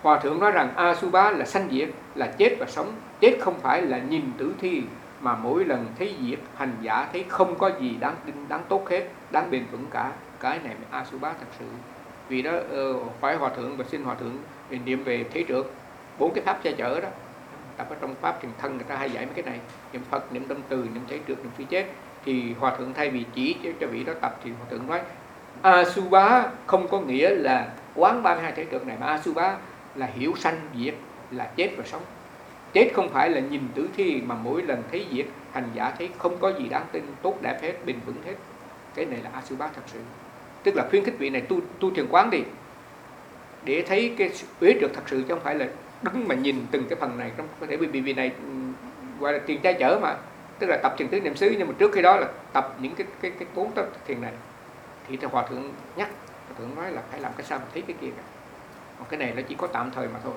Speaker 1: Hòa thượng nói rằng Asubha là sanh diệt, là chết và sống. Chết không phải là nhìn tử thi, mà mỗi lần thấy diệt, hành giả thấy không có gì đáng tin, đáng tốt hết, đáng bền vững cả. Cái này là Asubha thật sự. Vì đó uh, phải Hòa thượng và xin Hòa thượng niệm về thế trượt, bốn cái pháp che chở đó. Tập ở trong pháp thiền thân người ta hay dạy mấy cái này, niệm Phật, niệm tâm từ, niệm thế trượt, niệm phi chết. Thì Hòa thượng thay vì chỉ cho vị đó tập thì Hòa thượng nói Asubha không có nghĩa là quán ba mươi hai thế trượt này, mà Asubha là hiểu sanh diệt, là chết và sống. Chết không phải là nhìn tử thi, mà mỗi lần thấy diệt, hành giả thấy không có gì đáng tin, tốt đẹp hết, bền vững hết. Cái này là Asubha thật sự. Tức là khuyến khích vị này tu tu thiền quán đi, để thấy cái uế trượt thật sự, chứ không phải là đứng mà nhìn từng cái phần này. Trong có thể vì vị này gọi là thiền trai chở mà, tức là tập thiền tứ niệm xứ, nhưng mà trước khi đó là tập những cái cái cái bốn thiền này. Thì Hòa thượng nhắc, Hòa thượng nói là phải làm cái sao mà thấy cái kia cả. Còn cái này nó chỉ có tạm thời mà thôi.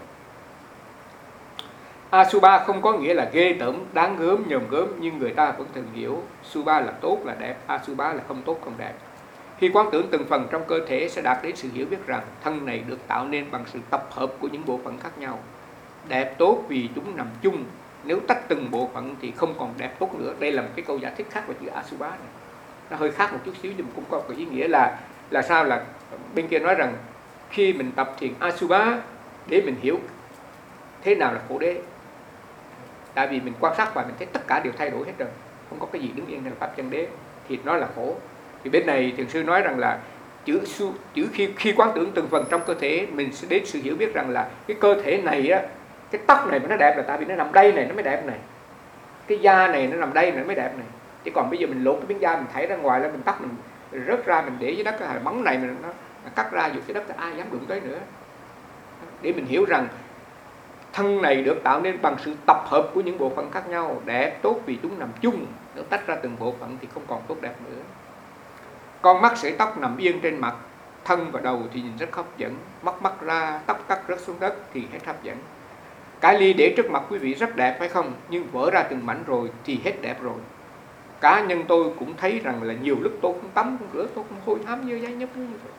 Speaker 1: Asubha không có nghĩa là ghê tởm, đáng gớm, nhòm gớm, nhưng người ta vẫn thường hiểu Subha là tốt, là đẹp, Asubha là không tốt, không đẹp. Khi quán tưởng từng phần trong cơ thể sẽ đạt đến sự hiểu biết rằng thân này được tạo nên bằng sự tập hợp của những bộ phận khác nhau. Đẹp tốt vì chúng nằm chung, nếu tách từng bộ phận thì không còn đẹp tốt nữa. Đây là một cái câu giải thích khác về chữ Asubha này. Nó hơi khác một chút xíu nhưng cũng có cái ý nghĩa là là sao, là bên kia nói rằng khi mình tập thiền Asubha để mình hiểu thế nào là khổ đế. Tại vì mình quan sát và mình thấy tất cả đều thay đổi hết rồi, không có cái gì đứng yên là pháp chân đế, thì nó là khổ. Thì bên này thiền sư nói rằng là chữ chữ khi khi quán tưởng từng phần trong cơ thể, mình sẽ đến sự hiểu biết rằng là cái cơ thể này á, cái tóc này mà nó đẹp là tại vì nó nằm đây này nó mới đẹp này, cái da này nó nằm đây này nó mới đẹp này. Chứ còn bây giờ mình lột cái miếng da mình thảy ra ngoài, là mình tóc mình rớt ra, mình để dưới đất, cái móng này mình nó cắt ra dù cái đất thì ai dám đụng tới nữa. Để mình hiểu rằng thân này được tạo nên bằng sự tập hợp của những bộ phận khác nhau, đẹp tốt vì chúng nằm chung, nếu tách ra từng bộ phận thì không còn tốt đẹp nữa. Con mắt sợi tóc nằm yên trên mặt, thân và đầu thì nhìn rất hấp dẫn, móc mắt ra, tóc cắt rớt xuống đất thì hết hấp dẫn. Cái ly để trước mặt quý vị rất đẹp phải không? Nhưng vỡ ra từng mảnh rồi thì hết đẹp rồi. Cá nhân tôi cũng thấy rằng là nhiều lúc tôi cũng tắm, cũng rửa, tôi cũng hôi thám như giấy nhấp như vậy.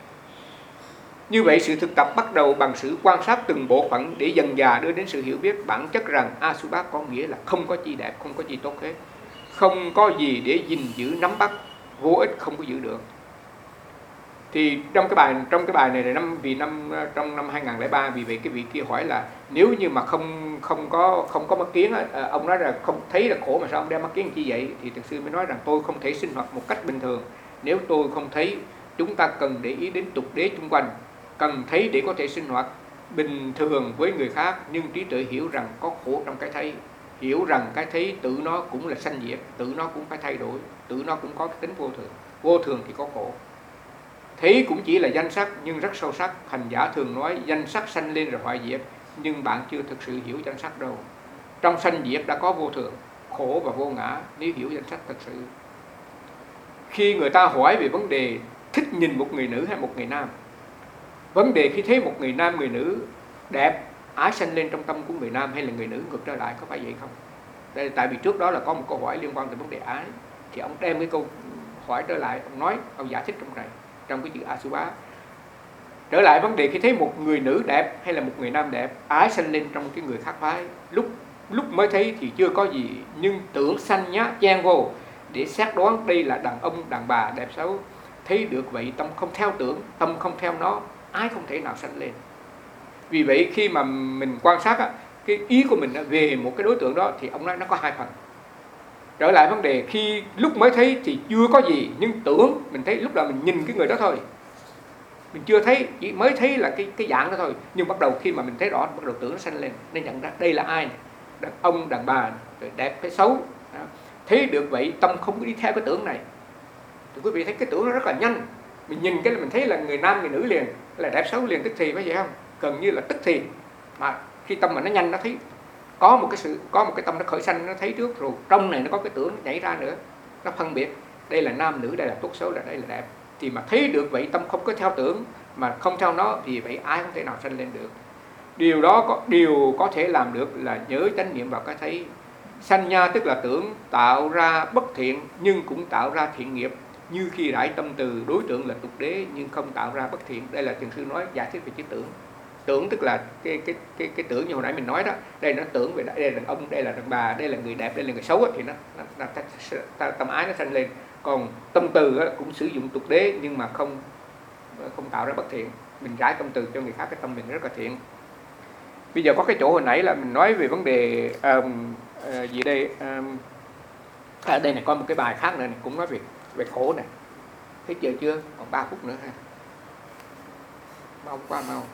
Speaker 1: Như vậy sự thực tập bắt đầu bằng sự quan sát từng bộ phận để dần dà đưa đến sự hiểu biết bản chất rằng Asubha có nghĩa là không có gì đẹp, không có gì tốt hết, không có gì để gìn giữ nắm bắt, vô ích không có giữ được. Thì trong cái bài trong cái bài này là năm vì năm trong năm hai không không ba, vì vậy cái vị kia hỏi là nếu như mà không không có không có mắt kiến, ông nói là không thấy là khổ mà sao ông đeo mắt kiến chi vậy? Thì thực sư mới nói rằng tôi không thể sinh hoạt một cách bình thường nếu tôi không thấy. Chúng ta cần để ý đến tục đế xung quanh, cần thấy để có thể sinh hoạt bình thường với người khác, nhưng trí tuệ hiểu rằng có khổ trong cái thấy, hiểu rằng cái thấy tự nó cũng là sanh diệt, tự nó cũng phải thay đổi, tự nó cũng có cái tính vô thường, vô thường thì có khổ. Thấy cũng chỉ là danh sắc nhưng rất sâu sắc. Hành giả thường nói danh sắc sanh lên rồi hoại diệt, nhưng bạn chưa thực sự hiểu danh sắc đâu. Trong sanh diệt đã có vô thường, khổ và vô ngã nếu hiểu danh sắc thật sự. Khi người ta hỏi về vấn đề thích nhìn một người nữ hay một người nam, vấn đề khi thấy một người nam người nữ đẹp, ái sanh lên trong tâm của người nam hay là người nữ ngược trở lại, có phải vậy không? Đây, tại vì trước đó là có một câu hỏi liên quan tới vấn đề ái, thì ông đem cái câu hỏi trở lại, ông nói, ông giải thích trong này, trong cái chữ Asubha. Trở lại vấn đề khi thấy một người nữ đẹp hay là một người nam đẹp, ái sanh lên trong cái người khác phái, lúc lúc mới thấy thì chưa có gì, nhưng tưởng sanh nhá chen vô để xét đoán đây là đàn ông đàn bà đẹp xấu. Thấy được vậy tâm không theo tưởng, tâm không theo nó, ái không thể nào sanh lên. Vì vậy khi mà mình quan sát á, cái ý của mình về một cái đối tượng đó thì ông nói nó có hai phần. Trở lại vấn đề khi lúc mới thấy thì chưa có gì, nhưng tưởng mình thấy, lúc đầu mình nhìn cái người đó thôi, mình chưa thấy, chỉ mới thấy là cái cái dạng đó thôi, nhưng bắt đầu khi mà mình thấy rõ, bắt đầu tưởng nó sanh lên, nên nhận ra đây là ai, đàn ông đàn bà, đẹp hay xấu. Đó. Thấy được vậy tâm không có đi theo cái tưởng này. Thì quý vị thấy cái tưởng nó rất là nhanh, mình nhìn cái là mình thấy là người nam người nữ liền, là đẹp xấu liền tức thì, phải vậy không? Gần như là tức thì. Mà khi tâm mà nó nhanh, nó thấy có một cái sự có một cái tâm nó khởi sanh, nó thấy trước rồi, trong này nó có cái tưởng nó nhảy ra nữa, nó phân biệt đây là nam nữ, đây là tốt xấu, là đây là đẹp. Thì mà thấy được vậy tâm không có theo tưởng mà không theo nó, thì vậy ai không thể nào sanh lên được. Điều đó có điều có thể làm được là nhớ chánh niệm vào cái thấy. Sanh nha tức là tưởng, tạo ra bất thiện nhưng cũng tạo ra thiện nghiệp, như khi rải tâm từ đối tượng là tục đế nhưng không tạo ra bất thiện. Đây là thiền sư nói giải thích về chữ tưởng. Tưởng tức là cái cái cái cái tưởng như hồi nãy mình nói đó, đây nó tưởng về đây là đàn ông, đây là đàn bà, đây là người đẹp, đây là người xấu thì nó, nó, nó, nó tâm ái nó sanh lên. Còn tâm từ cũng sử dụng tục đế nhưng mà không không tạo ra bất thiện. Mình rải tâm từ cho người khác, cái tâm mình rất là thiện. Bây giờ có cái chỗ hồi nãy là mình nói về vấn đề um, uh, gì đây um, ở đây này có một cái bài khác nữa này, cũng nói về về khổ này. Thấy chưa chưa? Còn ba phút nữa ha. Mau qua mau.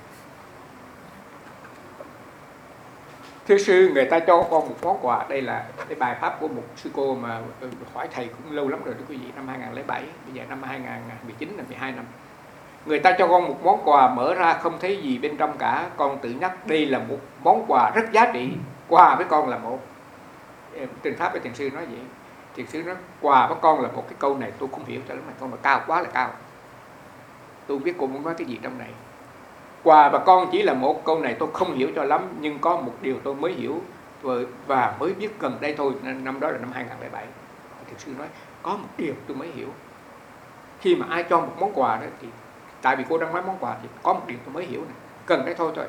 Speaker 1: Thưa sư, người ta cho con một món quà. Đây là cái bài pháp của một sư cô mà hỏi thầy cũng lâu lắm rồi thưa quý vị, năm hai không không bảy, bây giờ năm hai không một chín là mười hai năm. Người ta cho con một món quà, mở ra không thấy gì bên trong cả. Con tự nhắc đây là một món quà rất giá trị. Quà với con là một. Trên pháp với thiền sư nói vậy. Thiền sư nói quà với con là một. Cái câu này tôi không hiểu cho lắm, mà con là cao quá là cao. Tôi biết cô muốn nói cái gì trong này. Quà và con chỉ là một. Câu này tôi không hiểu cho lắm, nhưng có một điều tôi mới hiểu và mới biết gần đây thôi. Năm đó là năm hai không không bảy. Thiền sư nói có một điều tôi mới hiểu. Khi mà ai cho một món quà đó thì, tại vì cô đang nói món quà, thì có một điều tôi mới hiểu này, cần đấy thôi thôi.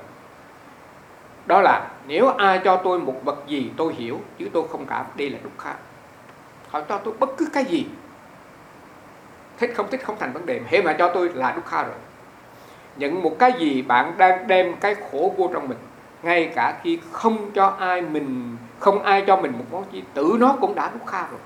Speaker 1: Đó là nếu ai cho tôi một vật gì tôi hiểu chứ tôi không cảm, đây là dukkha. Họ cho tôi bất cứ cái gì, thích không thích không thành vấn đề, hễ mà cho tôi là dukkha rồi. Nhận một cái gì bạn đang đem cái khổ vô trong mình. Ngay cả khi không cho ai mình, không ai cho mình một món gì, tự nó cũng đã dukkha rồi.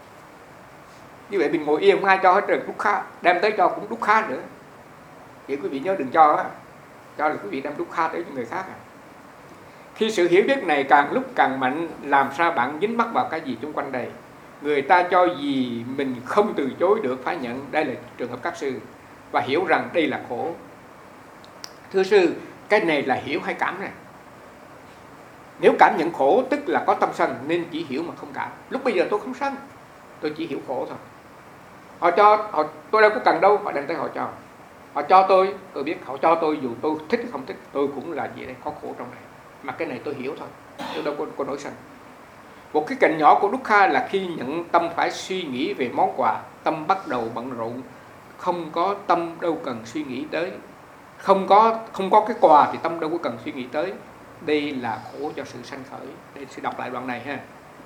Speaker 1: Như vậy mình ngồi yên không ai cho hết rồi dukkha, đem tới cho cũng dukkha nữa. Vậy quý vị nhớ đừng cho á, cho là quý vị đem dukkha tới cho người khác à. Khi sự hiểu biết này càng lúc càng mạnh, làm sao bạn dính mắc vào cái gì xung quanh đây. Người ta cho gì mình không từ chối được, phải nhận. Đây là trường hợp các sư. Và hiểu rằng đây là khổ. Thưa sư, cái này là hiểu hay cảm này? Nếu cảm nhận khổ tức là có tâm sân, nên chỉ hiểu mà không cảm. Lúc bây giờ tôi không sân, tôi chỉ hiểu khổ thôi. Họ cho, họ, tôi đâu có cần đâu, họ đem tới họ cho. Họ cho tôi, tôi biết họ cho tôi, dù tôi thích hay không thích, tôi cũng là gì đây, có khổ trong này. Mà cái này tôi hiểu thôi, tôi đâu có, có nổi sân. Một cái cạnh nhỏ của dukkha là khi nhận tâm phải suy nghĩ về món quà, tâm bắt đầu bận rộn, không có tâm đâu cần suy nghĩ tới. Không có, không có cái quà thì tâm đâu có cần suy nghĩ tới. Đây là khổ cho sự sanh khởi. Đây sẽ đọc lại đoạn này ha.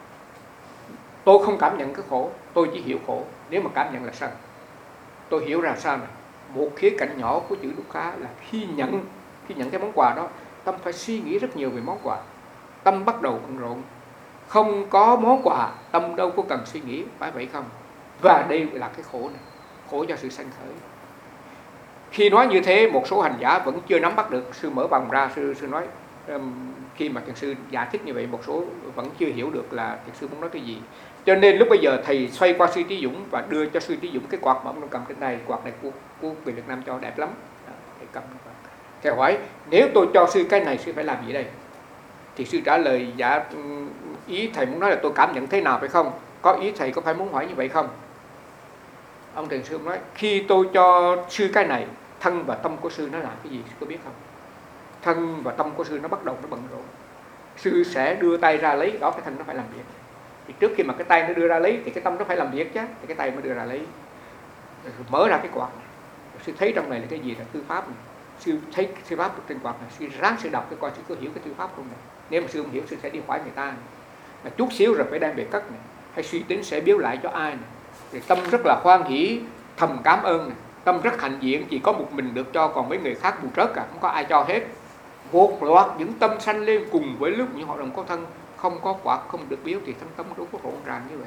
Speaker 1: Tôi không cảm nhận cái khổ, tôi chỉ hiểu khổ. Nếu mà cảm nhận là sân. Tôi hiểu ra sao này? Một khía cạnh nhỏ của chữ dukkha là khi nhận, khi nhận cái món quà đó, tâm phải suy nghĩ rất nhiều về món quà. Tâm bắt đầu bận rộn. Không có món quà, tâm đâu có cần suy nghĩ, phải vậy không? Và đây là cái khổ này, khổ cho sự sanh khởi. Khi nói như thế, một số hành giả vẫn chưa nắm bắt được. Sư mở vòng ra, sư, sư nói um, khi mà thiền sư giải thích như vậy, một số vẫn chưa hiểu được là thiền sư muốn nói cái gì. Cho nên lúc bây giờ thầy xoay qua sư Trí Dũng và đưa cho sư Trí Dũng cái quạt mà ông cầm trên này. Quạt này của, của người Việt Nam cho đẹp lắm. Thầy cầm. Thầy hỏi, nếu tôi cho sư cái này, sư phải làm gì đây? Thì sư trả lời, dạ ý thầy muốn nói là tôi cảm nhận thế nào phải không? Có ý thầy có phải muốn hỏi như vậy không? Ông thiền sư nói, khi tôi cho sư cái này, thân và tâm của sư nó làm cái gì, sư có biết không? Thân và tâm của sư nó bắt đầu nó bận rộn. Sư sẽ đưa tay ra lấy, đó cái thân nó phải làm việc. Thì trước khi mà cái tay nó đưa ra lấy thì cái tâm nó phải làm việc chứ, thì cái tay mới đưa ra lấy. Rồi mở ra cái quạt này. Sư thấy trong này là cái gì, là tư pháp này. Sư thấy sư pháp trên quạt này, sư ráng sư đọc cái coi sư có hiểu cái tư pháp không này. Nếu mà sư không hiểu, sư sẽ đi hỏi người ta này. Mà chút xíu rồi phải đem về cất này, hay suy tính sẽ biếu lại cho ai này. Thì tâm rất là hoan hỷ, thầm cảm ơn này. Tâm rất hạnh diện, chỉ có một mình được cho, còn mấy người khác bù trớt cả, không có ai cho hết. Một loạt những tâm sanh lên cùng với lúc những họ đồng có thân, không có quả, không được biếu thì thân tâm đâu có rộn ràng như vậy.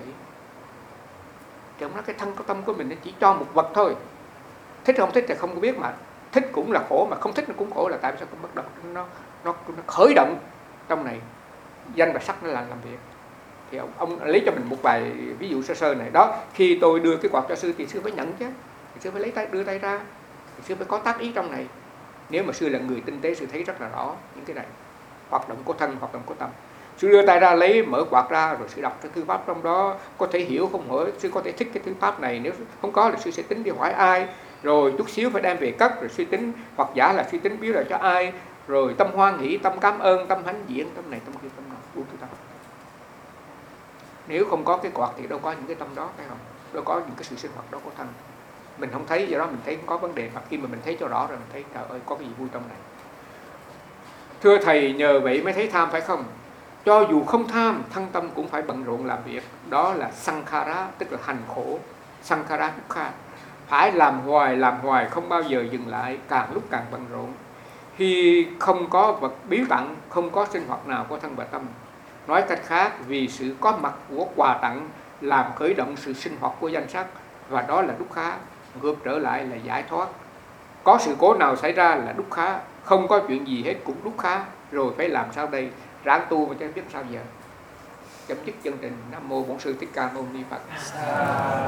Speaker 1: Thì ông nói cái thân có tâm của mình chỉ cho một vật thôi. Thích không thích thì không có biết, mà thích cũng là khổ, mà không thích nó cũng khổ, là tại sao cũng bắt đầu nó, nó, nó khởi động trong này. Danh và sắc nó là làm việc. Thì ông, ông lấy cho mình một vài ví dụ sơ sơ này. Đó, khi tôi đưa cái quạt cho sư thì sư phải nhận chứ. Thì sư phải lấy tay đưa tay ra. Thì sư phải có tác ý trong này. Nếu mà sư là người tinh tế, sư thấy rất là rõ những cái này. Hoạt động của thân, hoạt động của tâm. Sư đưa tay ra lấy, mở quạt ra, rồi sư đọc cái thư pháp trong đó. Có thể hiểu không hỏi, sư có thể thích cái thư pháp này. Nếu không có thì sư sẽ tính đi hỏi ai. Rồi chút xíu phải đem về cất, rồi suy tính, hoặc giả là suy tính biếu lại cho ai. Rồi tâm hoan hỷ, tâm cảm ơn, tâm hãnh diện, tâm này, tâm kia, tâm nọ, đủ thứ tâm. Nếu không có cái quạt thì đâu có những cái tâm đó, phải không? Đâu có những cái sự sinh hoạt đó của thân. Mình không thấy, do đó mình thấy không có vấn đề. Mà khi mà mình thấy cho rõ rồi, mình thấy trời ơi có cái gì vui trong này. Thưa Thầy, nhờ vậy mới thấy tham phải không? Cho dù không tham, thân tâm cũng phải bận rộn làm việc. Đó là sankhara, tức là hành khổ. Sankhara dukkha. Phải làm hoài, làm hoài, không bao giờ dừng lại, càng lúc càng bận rộn. Khi không có vật biếu tặng, không có sinh hoạt nào của thân và tâm. Nói cách khác, vì sự có mặt của quà tặng làm khởi động sự sinh hoạt của danh sắc, và đó là dukkha. Ngược trở lại là giải thoát. Có sự cố nào xảy ra là dukkha, không có chuyện gì hết cũng dukkha. Rồi phải làm sao đây? Ráng tu mà chứ biết sao giờ. Chấm dứt chương trình. Nam mô Bổn Sư Thích Ca Mâu Ni Phật.